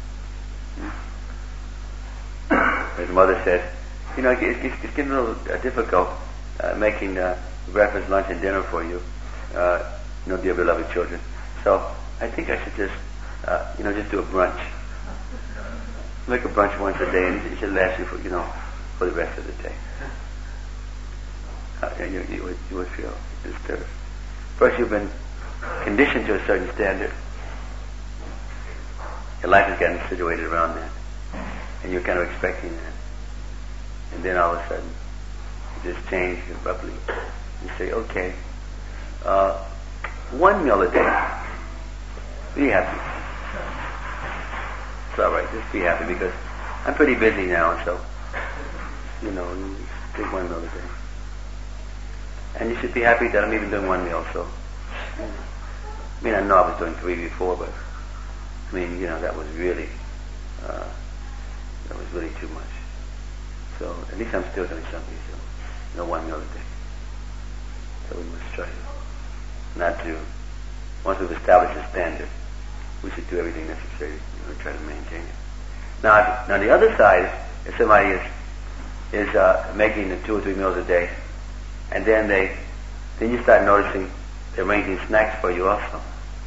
S1: Hmm? His mother said, you know, it's, it's, it's getting a little uh, difficult uh, making uh, breakfast, lunch, and dinner for you, uh, you know, dear beloved children. So I think I should just, uh, you know, just do a brunch. Make a brunch once a day, and it should last you for, you know, for the rest of the day. Uh, you, you, would, you would feel disturbed. First, you've been conditioned to a certain standard. Your life is getting situated around that. And you're kind of expecting that. And then all of a sudden, it just changed abruptly. You say, okay, uh, one meal a day. Be happy. It's all right. Just be happy because I'm pretty busy now, so, you know, you take one meal a day. And you should be happy that I'm even doing one meal, so. I mean, I know I was doing three before, but, I mean, you know, that was really, uh, that was really too much. So, at least I'm still doing something, so, no one meal a day. So we must try not to, once we've established a standard, we should do everything necessary, you know, try to maintain it. Now, now the other side, if somebody is is uh, making the two or three meals a day, and then they, then you start noticing they're arranging snacks for you also.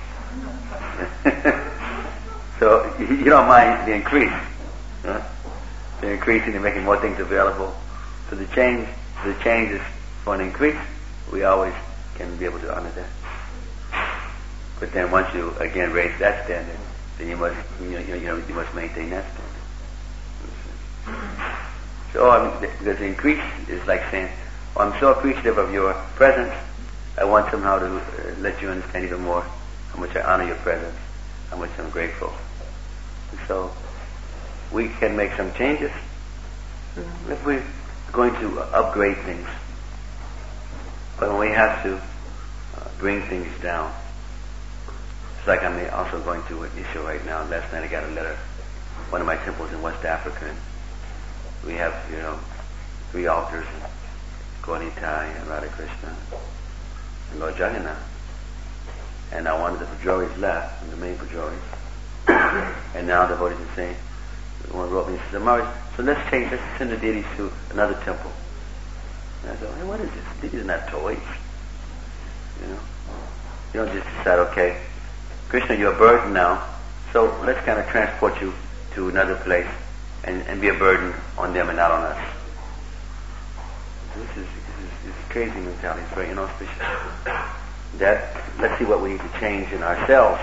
S1: So you don't mind the increase. Huh? They're increasing, they're making more things available. So the change, the change is for an increase. We always can be able to honor that. But then once you again raise that standard, then you must, you know, you know, you must maintain that standard. So I mean, because the increase is like saying, oh, I'm so appreciative of your presence. I want somehow to uh, let you understand even more how much I honor your presence, how much I'm grateful. And so we can make some changes mm-hmm. if we're going to upgrade things. But when we have to uh, bring things down, it's like I'm also going through an issue right now. Last night I got a letter, one of my temples in West Africa, and we have, you know, three altars, Gauritai and Radha Krishna and Lord Jagannath. And now one of the pujaris left, and the main pujaris. And now the devotees are saying, one wrote me and said, Maharaj, so let's change, let's send the deities to another temple. And I thought, hey, what is this? These are not toys. You know? You don't just decide, okay, Krishna, you're a burden now, so let's kind of transport you to another place and, and be a burden on them and not on us. This is, this is, this is crazy mentality. It's very inauspicious. That, let's see what we need to change in ourselves.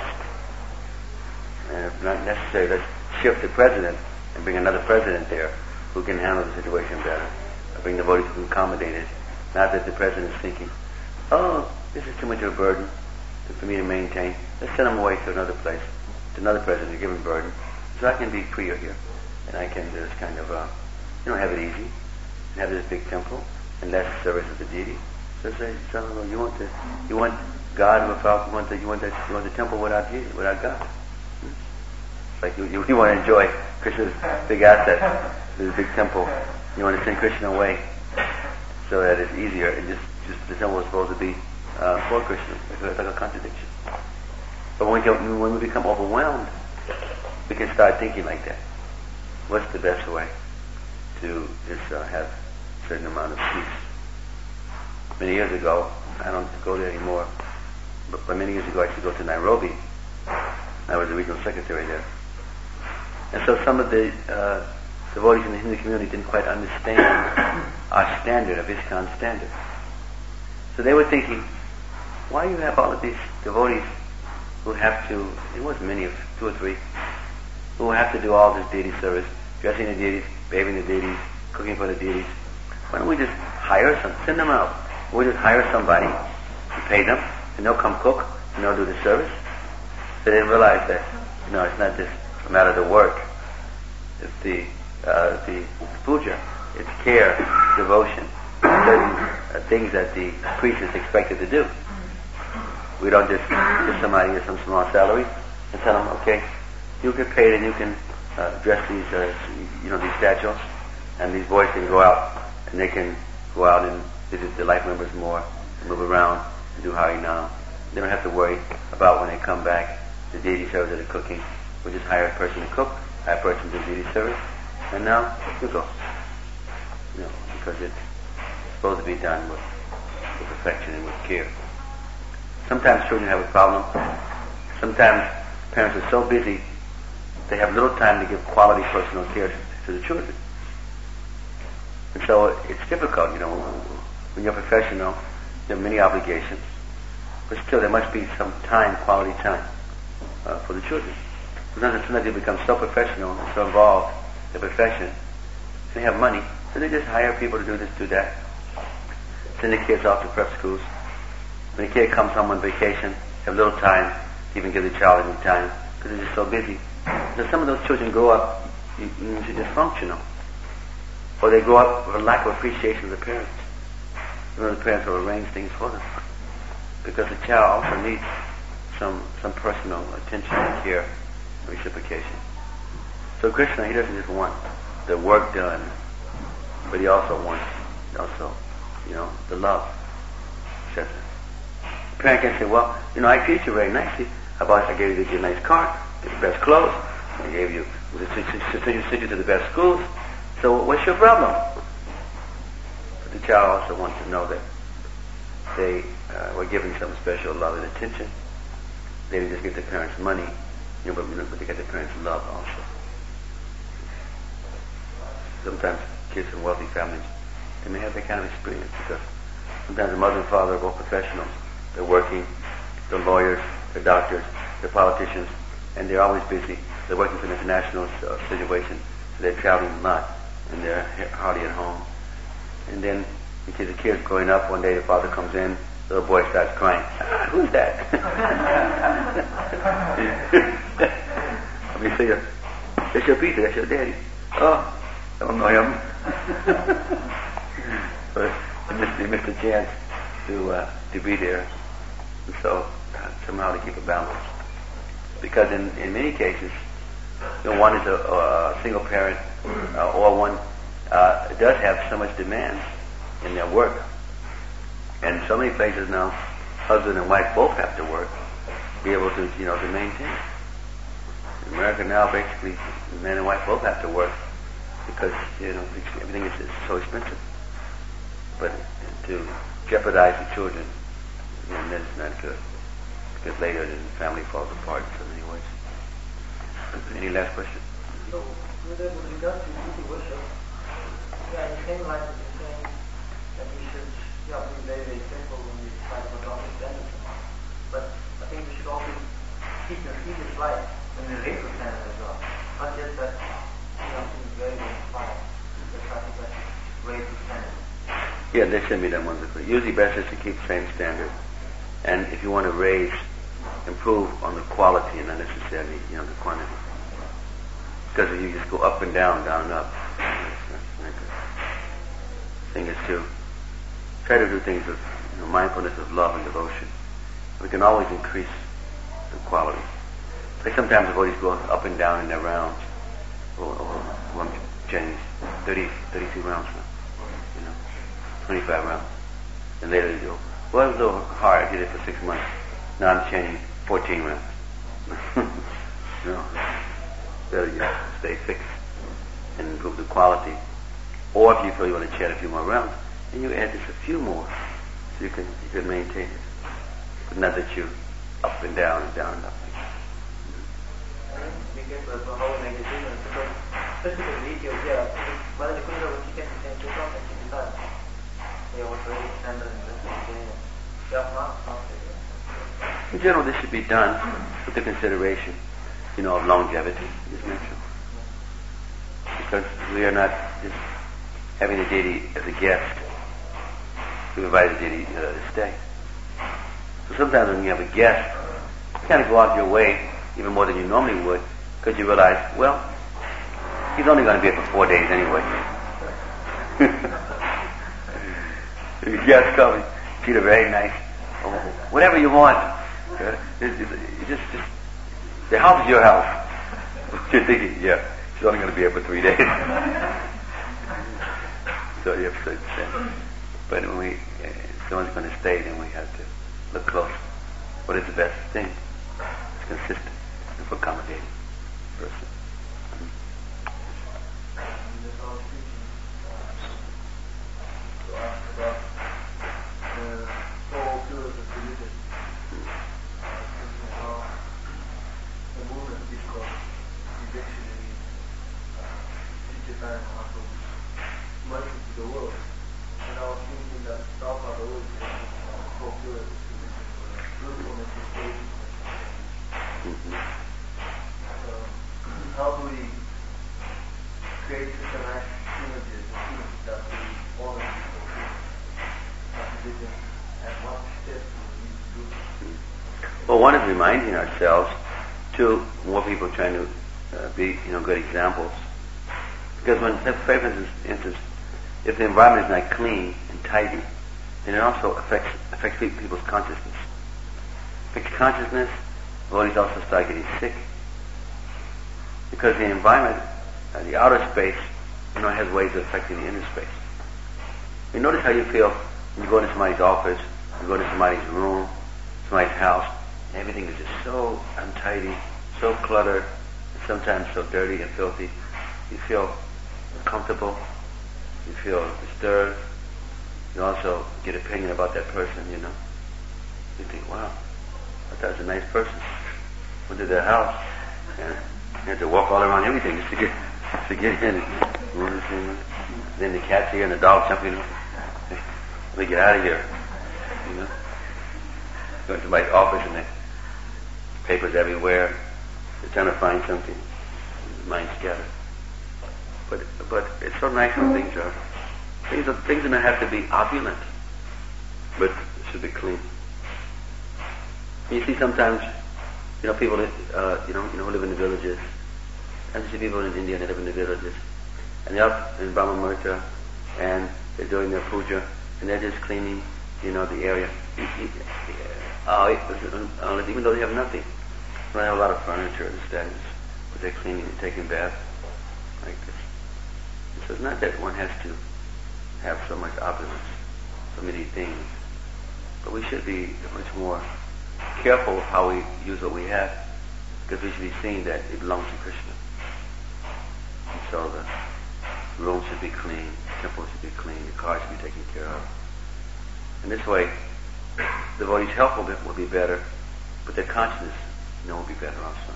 S1: And if not necessary, let's shift the president and bring another president there who can handle the situation better. Or bring the devotees who can accommodate it. Not that the president is thinking, oh, this is too much of a burden for me to maintain. Let's send them away to another place, to another president, to give him a burden, so I can be freer here, and I can just kind of, uh, you know, have it easy, and have this big temple, and less service of the deity. So say, so you want the, you want God without, you want the, you want that, you want the temple without Jesus, without God. Hmm? It's like you, you, you want to enjoy Krishna's big asset, this big temple. You want to send Krishna away, so that it's easier, and just, just the temple is supposed to be uh, for Krishna. It's like a contradiction. But when we, get, when we become overwhelmed, we can start thinking like that. What's the best way to just uh, have a certain amount of peace? Many years ago, I don't go there anymore, but, but many years ago I used to go to Nairobi. I was the regional secretary there. And so some of the uh, devotees in the Hindu community didn't quite understand our standard, of ISKCON standard. So they were thinking, why do you have all of these devotees who have to, it wasn't many, of two or three, who have to do all this deity service, dressing the deities, bathing the deities, cooking for the deities. Why don't we just hire some, send them out. We'll just hire somebody and pay them, and they'll come cook, and they'll do the service. They didn't realize that, you know, it's not just a matter of the work. It's the, uh, the puja, it's care, devotion, certain uh, things that the priest is expected to do. We don't just give somebody some small salary and tell them, okay, you get paid and you can uh, dress these, uh, you know, these statues, and these boys can go out and they can go out and visit the life members more, move around, and do Harinam. They don't have to worry about when they come back, the deity service or the cooking. We just hire a person to cook, hire a person to do deity service, and now you go. You know, because it's supposed to be done with, with affection and with care. Sometimes children have a problem. Sometimes parents are so busy they have little time to give quality personal care to the children. And so it's difficult, you know, when you're a professional, there are many obligations, but still there must be some time, quality time uh, for the children. Sometimes, sometimes they become so professional and so involved in their profession, and they have money, so they just hire people to do this, do that. Send the kids off to prep schools. When the kid comes home on vacation, have little time to even give the child any time because they're just so busy. So some of those children grow up usually dysfunctional, or they grow up with a lack of appreciation of the parents. You know, the parents will arrange things for them because the child also needs some some personal attention and care and reciprocation. So Krishna, he doesn't just want the work done, but he also wants also, you know, the love. The parent can say, well, you know, I treat you very nicely. How about I gave you a nice car, get the best clothes, I gave you, send you to the best schools. So what's your problem? But the child also wants to know that they uh, were giving some special love and attention. They didn't just get their parents' money, you know, but, you know, but they get their parents' love also. Sometimes kids from wealthy families, they may have that kind of experience because sometimes the mother and father are both professionals. They're working, they're lawyers, they're doctors, they're politicians, and they're always busy. They're working for an international uh, situation, so they're traveling a lot, and they're hardly at home. And then, because the kid's growing up, one day the father comes in, the little boy starts crying. Ah, who's that? Let me see you. That's your Peter, that's your daddy. Oh, I don't know him. But he missed, he missed a chance to uh, to be there. And so, uh, somehow to keep a balance. Because in, in many cases, you know, one is a, a single parent, uh, or one uh, does have so much demand in their work. And so many places now, husband and wife both have to work to be able to, you know, to maintain. In America now, basically, man and wife both have to work because, you know, everything is, is so expensive. But to jeopardize the children, you know, that's not good. Because later the family falls apart in so many ways. Any last question?
S3: So, with regard to duty worship, yeah, in the same line as you're saying that we should yeah, be very, very careful when we decide about doctor's standards. But I think we should also keep the previous life when we raise the standards as well. Not just that, you know, seems very, very inspired. But I think that raise the standards.
S1: Yeah, that shouldn't be done wonderfully. Usually best is to keep the same standard. And if you want to raise, improve on the quality and not necessarily, you know, the quantity. Because if you just go up and down, down and up, that's not good. The thing is to try to do things with, you know, mindfulness of love and devotion. We can always increase the quality. Like sometimes devotees go up and down in their rounds. Or, or one change thirty, thirty-two rounds now. You know, twenty-five rounds. And later they go, well, it was a little hard. I did it for six months. Now I'm chanting fourteen rounds. You know, better you stay fixed and improve the quality. Or if you feel you want to chant a few more rounds, then you add just a few more so you can you can maintain it. But not that you up and down and down and up.
S3: Be careful as well how we make decisions because especially the video here, whether the Kundra will keep it the same two and she decides. They want to really stand and
S1: in general, this should be done with the consideration, you know, of longevity, is natural. Because we are not just having the deity as a guest. We invite the deity uh, to stay. So sometimes when you have a guest, you kind of go out your way even more than you normally would because you realize, well, he's only going to be here for four days anyway. If your guest comes, treat her very nice. Oh, whatever you want. Uh, it's, it's, it's just, just, the house is your house. You're thinking, yeah, she's only going to be here for three days. So you have to understand. But when we, uh, if someone's going to stay, then we have to look close. What is the best thing? It's consistent and for accommodating person.
S3: create such a nice images and images that we all of people have to vision and what steps we need to do.
S1: Well, one is reminding ourselves. Two, more people trying to uh, be, you know, good examples. Because when, for instance, if the environment is not clean and tidy, then it also affects affects people's consciousness. Affects consciousness. Bodies also start getting sick because the environment, uh, the outer space, you know, has ways of affecting the inner space. You notice how you feel when you go into somebody's office, you go into somebody's room, somebody's house. Everything is just so untidy, so cluttered, and sometimes so dirty and filthy. You feel uncomfortable. You feel disturbed. You also get an opinion about that person, you know. You think, wow, I thought it was a nice person. Went to their house, and you had to walk all around everything just to get to get in. Then the cat's here and the dog jumping. Let me get out of here. You know, going to my office and the papers everywhere. They're trying to find something. Mind scattered. But but it's so nice when things are things are things do not have to be opulent, but it should be clean. You see sometimes, you know, people that, uh, you know, you know, who live in the villages. And you see people in India that live in the villages, and they're up in Brahma Murta, and they're doing their puja, and they're just cleaning, you know, the area. Uh, even though they have nothing, they have a lot of furniture and stands, but they're cleaning and taking baths like this. So it's not that one has to have so much opulence, so many things, but we should be much more careful of how we use what we have, because we should be seeing that it belongs to Krishna. And so the room should be clean, the temple should be clean, the car should be taken care of. And this way, the devotee's health will be, will be better, but their consciousness, you know, will be better also.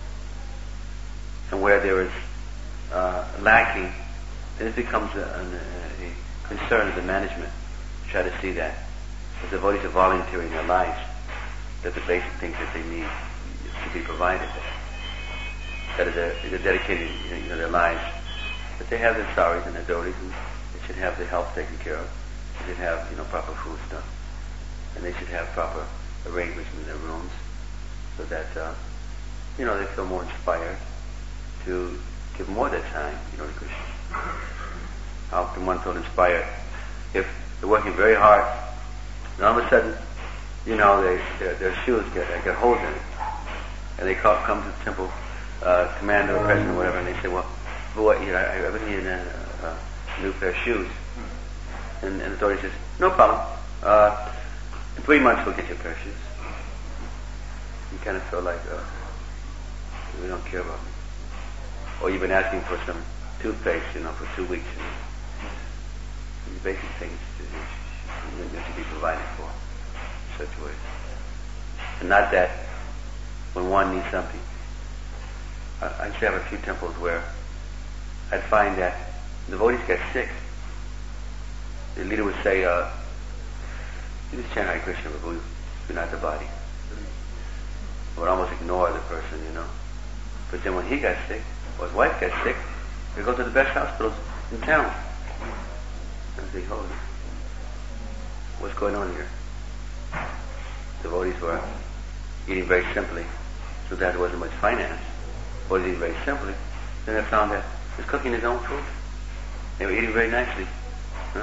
S1: And where there is uh, lacking, then it becomes a, a, a concern of the management to try to see that the devotees are volunteering their lives, that the basic things that they need to be provided. That is, a, they're dedicating, you know, their lives. But they have their saris and their dhotis, and they should have their health taken care of. They should have, you know, proper food stuff, and they should have proper arrangements in their rooms, so that uh, you know, they feel more inspired to give more of their time, you know, to Krishna. How can one feel inspired if they're working very hard, and all of a sudden, you know, they, their, their shoes get, get holes in it, and they call, come to the temple, uh, commander or president or whatever, and they say, well, boy, you know, I, I really need a, a new pair of shoes. And, and the authority says, no problem. Uh, in three months we'll get you a pair of shoes. You kind of feel like, uh, we don't care about me. Or you've been asking for some toothpaste, you know, for two weeks. You know. These basic things need to be provided for in such ways. And not that when one needs something. I, I used to have a few temples where I'd find that the devotees get sick. The leader would say, uh, you just chant Hare Krishna, but you're not the body. I would almost ignore the person, you know. But then when he got sick, or his wife got sick, they go to the best hospitals in town. And I think, hold on. What's going on here? Devotees were eating very simply, so that there wasn't much finance. Devotees eating very simply. Then they found that he was cooking his own food. They were eating very nicely. Huh?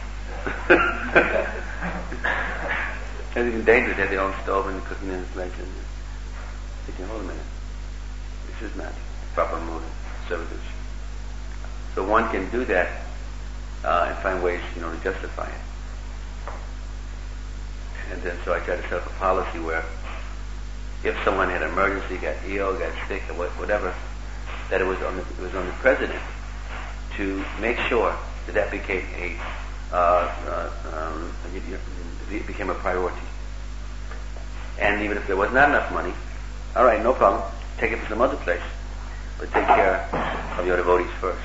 S1: It's even dangerous to have their own stove and cooking in the place. And thinking, hold a minute, this is not proper mode of servitude. So one can do that uh, and find ways, you know, to justify it. And then so I try to set up a policy where if someone had an emergency, got ill, got sick, or whatever, that it was on the, it was on the president to make sure that that became a uh, uh, um, it became a priority. And even if there was not enough money, all right, no problem, take it to some other place, but take care of your devotees first.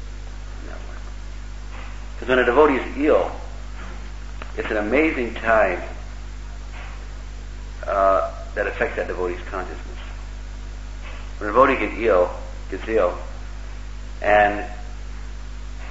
S1: Because when a devotee is ill, it's an amazing time uh, that affects that devotee's consciousness. When a devotee gets ill, gets ill, and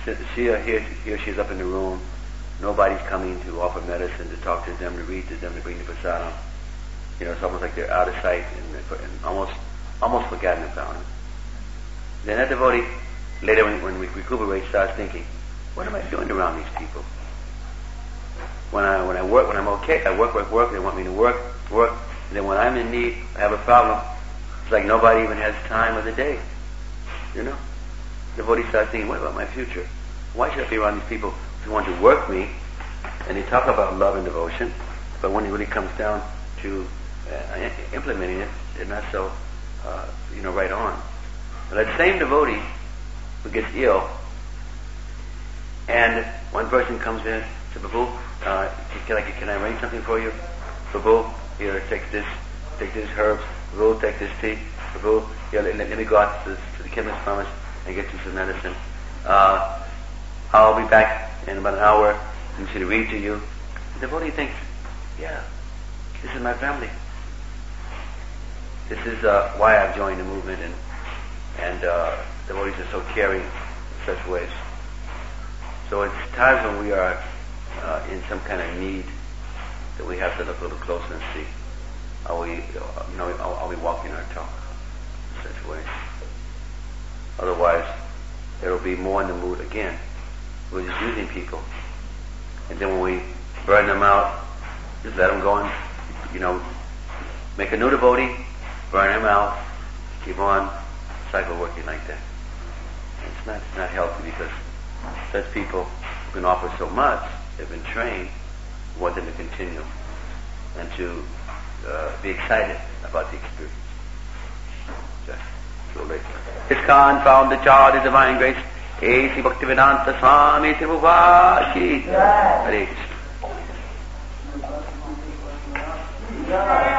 S1: she, uh, here, here she's up in the room. Nobody's coming to offer medicine, to talk to them, to read to them, to bring the prasadam. You know, it's almost like they're out of sight and, and almost almost forgotten about him. Then that devotee, later when, when we recuperate, starts thinking, what am I doing around these people? When I when I work, when I'm okay, I work, work, work, they want me to work, work. And then when I'm in need, I have a problem, it's like nobody even has time of the day. You know? The devotee starts thinking, what about my future? Why should I be around these people who want to work me? And they talk about love and devotion, but when it really comes down to uh, implementing it, they're not so, uh, you know, right on. But that same devotee who gets ill, and one person comes in, says, Prabhu, uh, can, I, can I arrange something for you? Prabhu, here, take this, take these herbs. Prabhu, take this tea. Prabhu, here, let, let me go out to, to the chemist pharmacy and get you some medicine. Uh, I'll be back in about an hour. I'm going to read to you. The devotee thinks, yeah, this is my family. This is uh, why I've joined the movement, and and uh, devotees are so caring in such ways. So it's times when we are uh, in some kind of need that we have to look a little closer and see, are we, you know, are, are we walking our talk in such ways? Otherwise, there will be more in the mood again. We're just using people, and then when we burn them out, just let them go and, you know, make a new devotee, burn him out, keep on cycle working like that. It's not, it's not healthy, because such people who can offer so much, they've been trained, we want them to continue and to uh, be excited about the experience. Just so late. ISKCON found the child of divine grace. A C Bhaktivedanta Swami Prabhupada. Hare Krishna.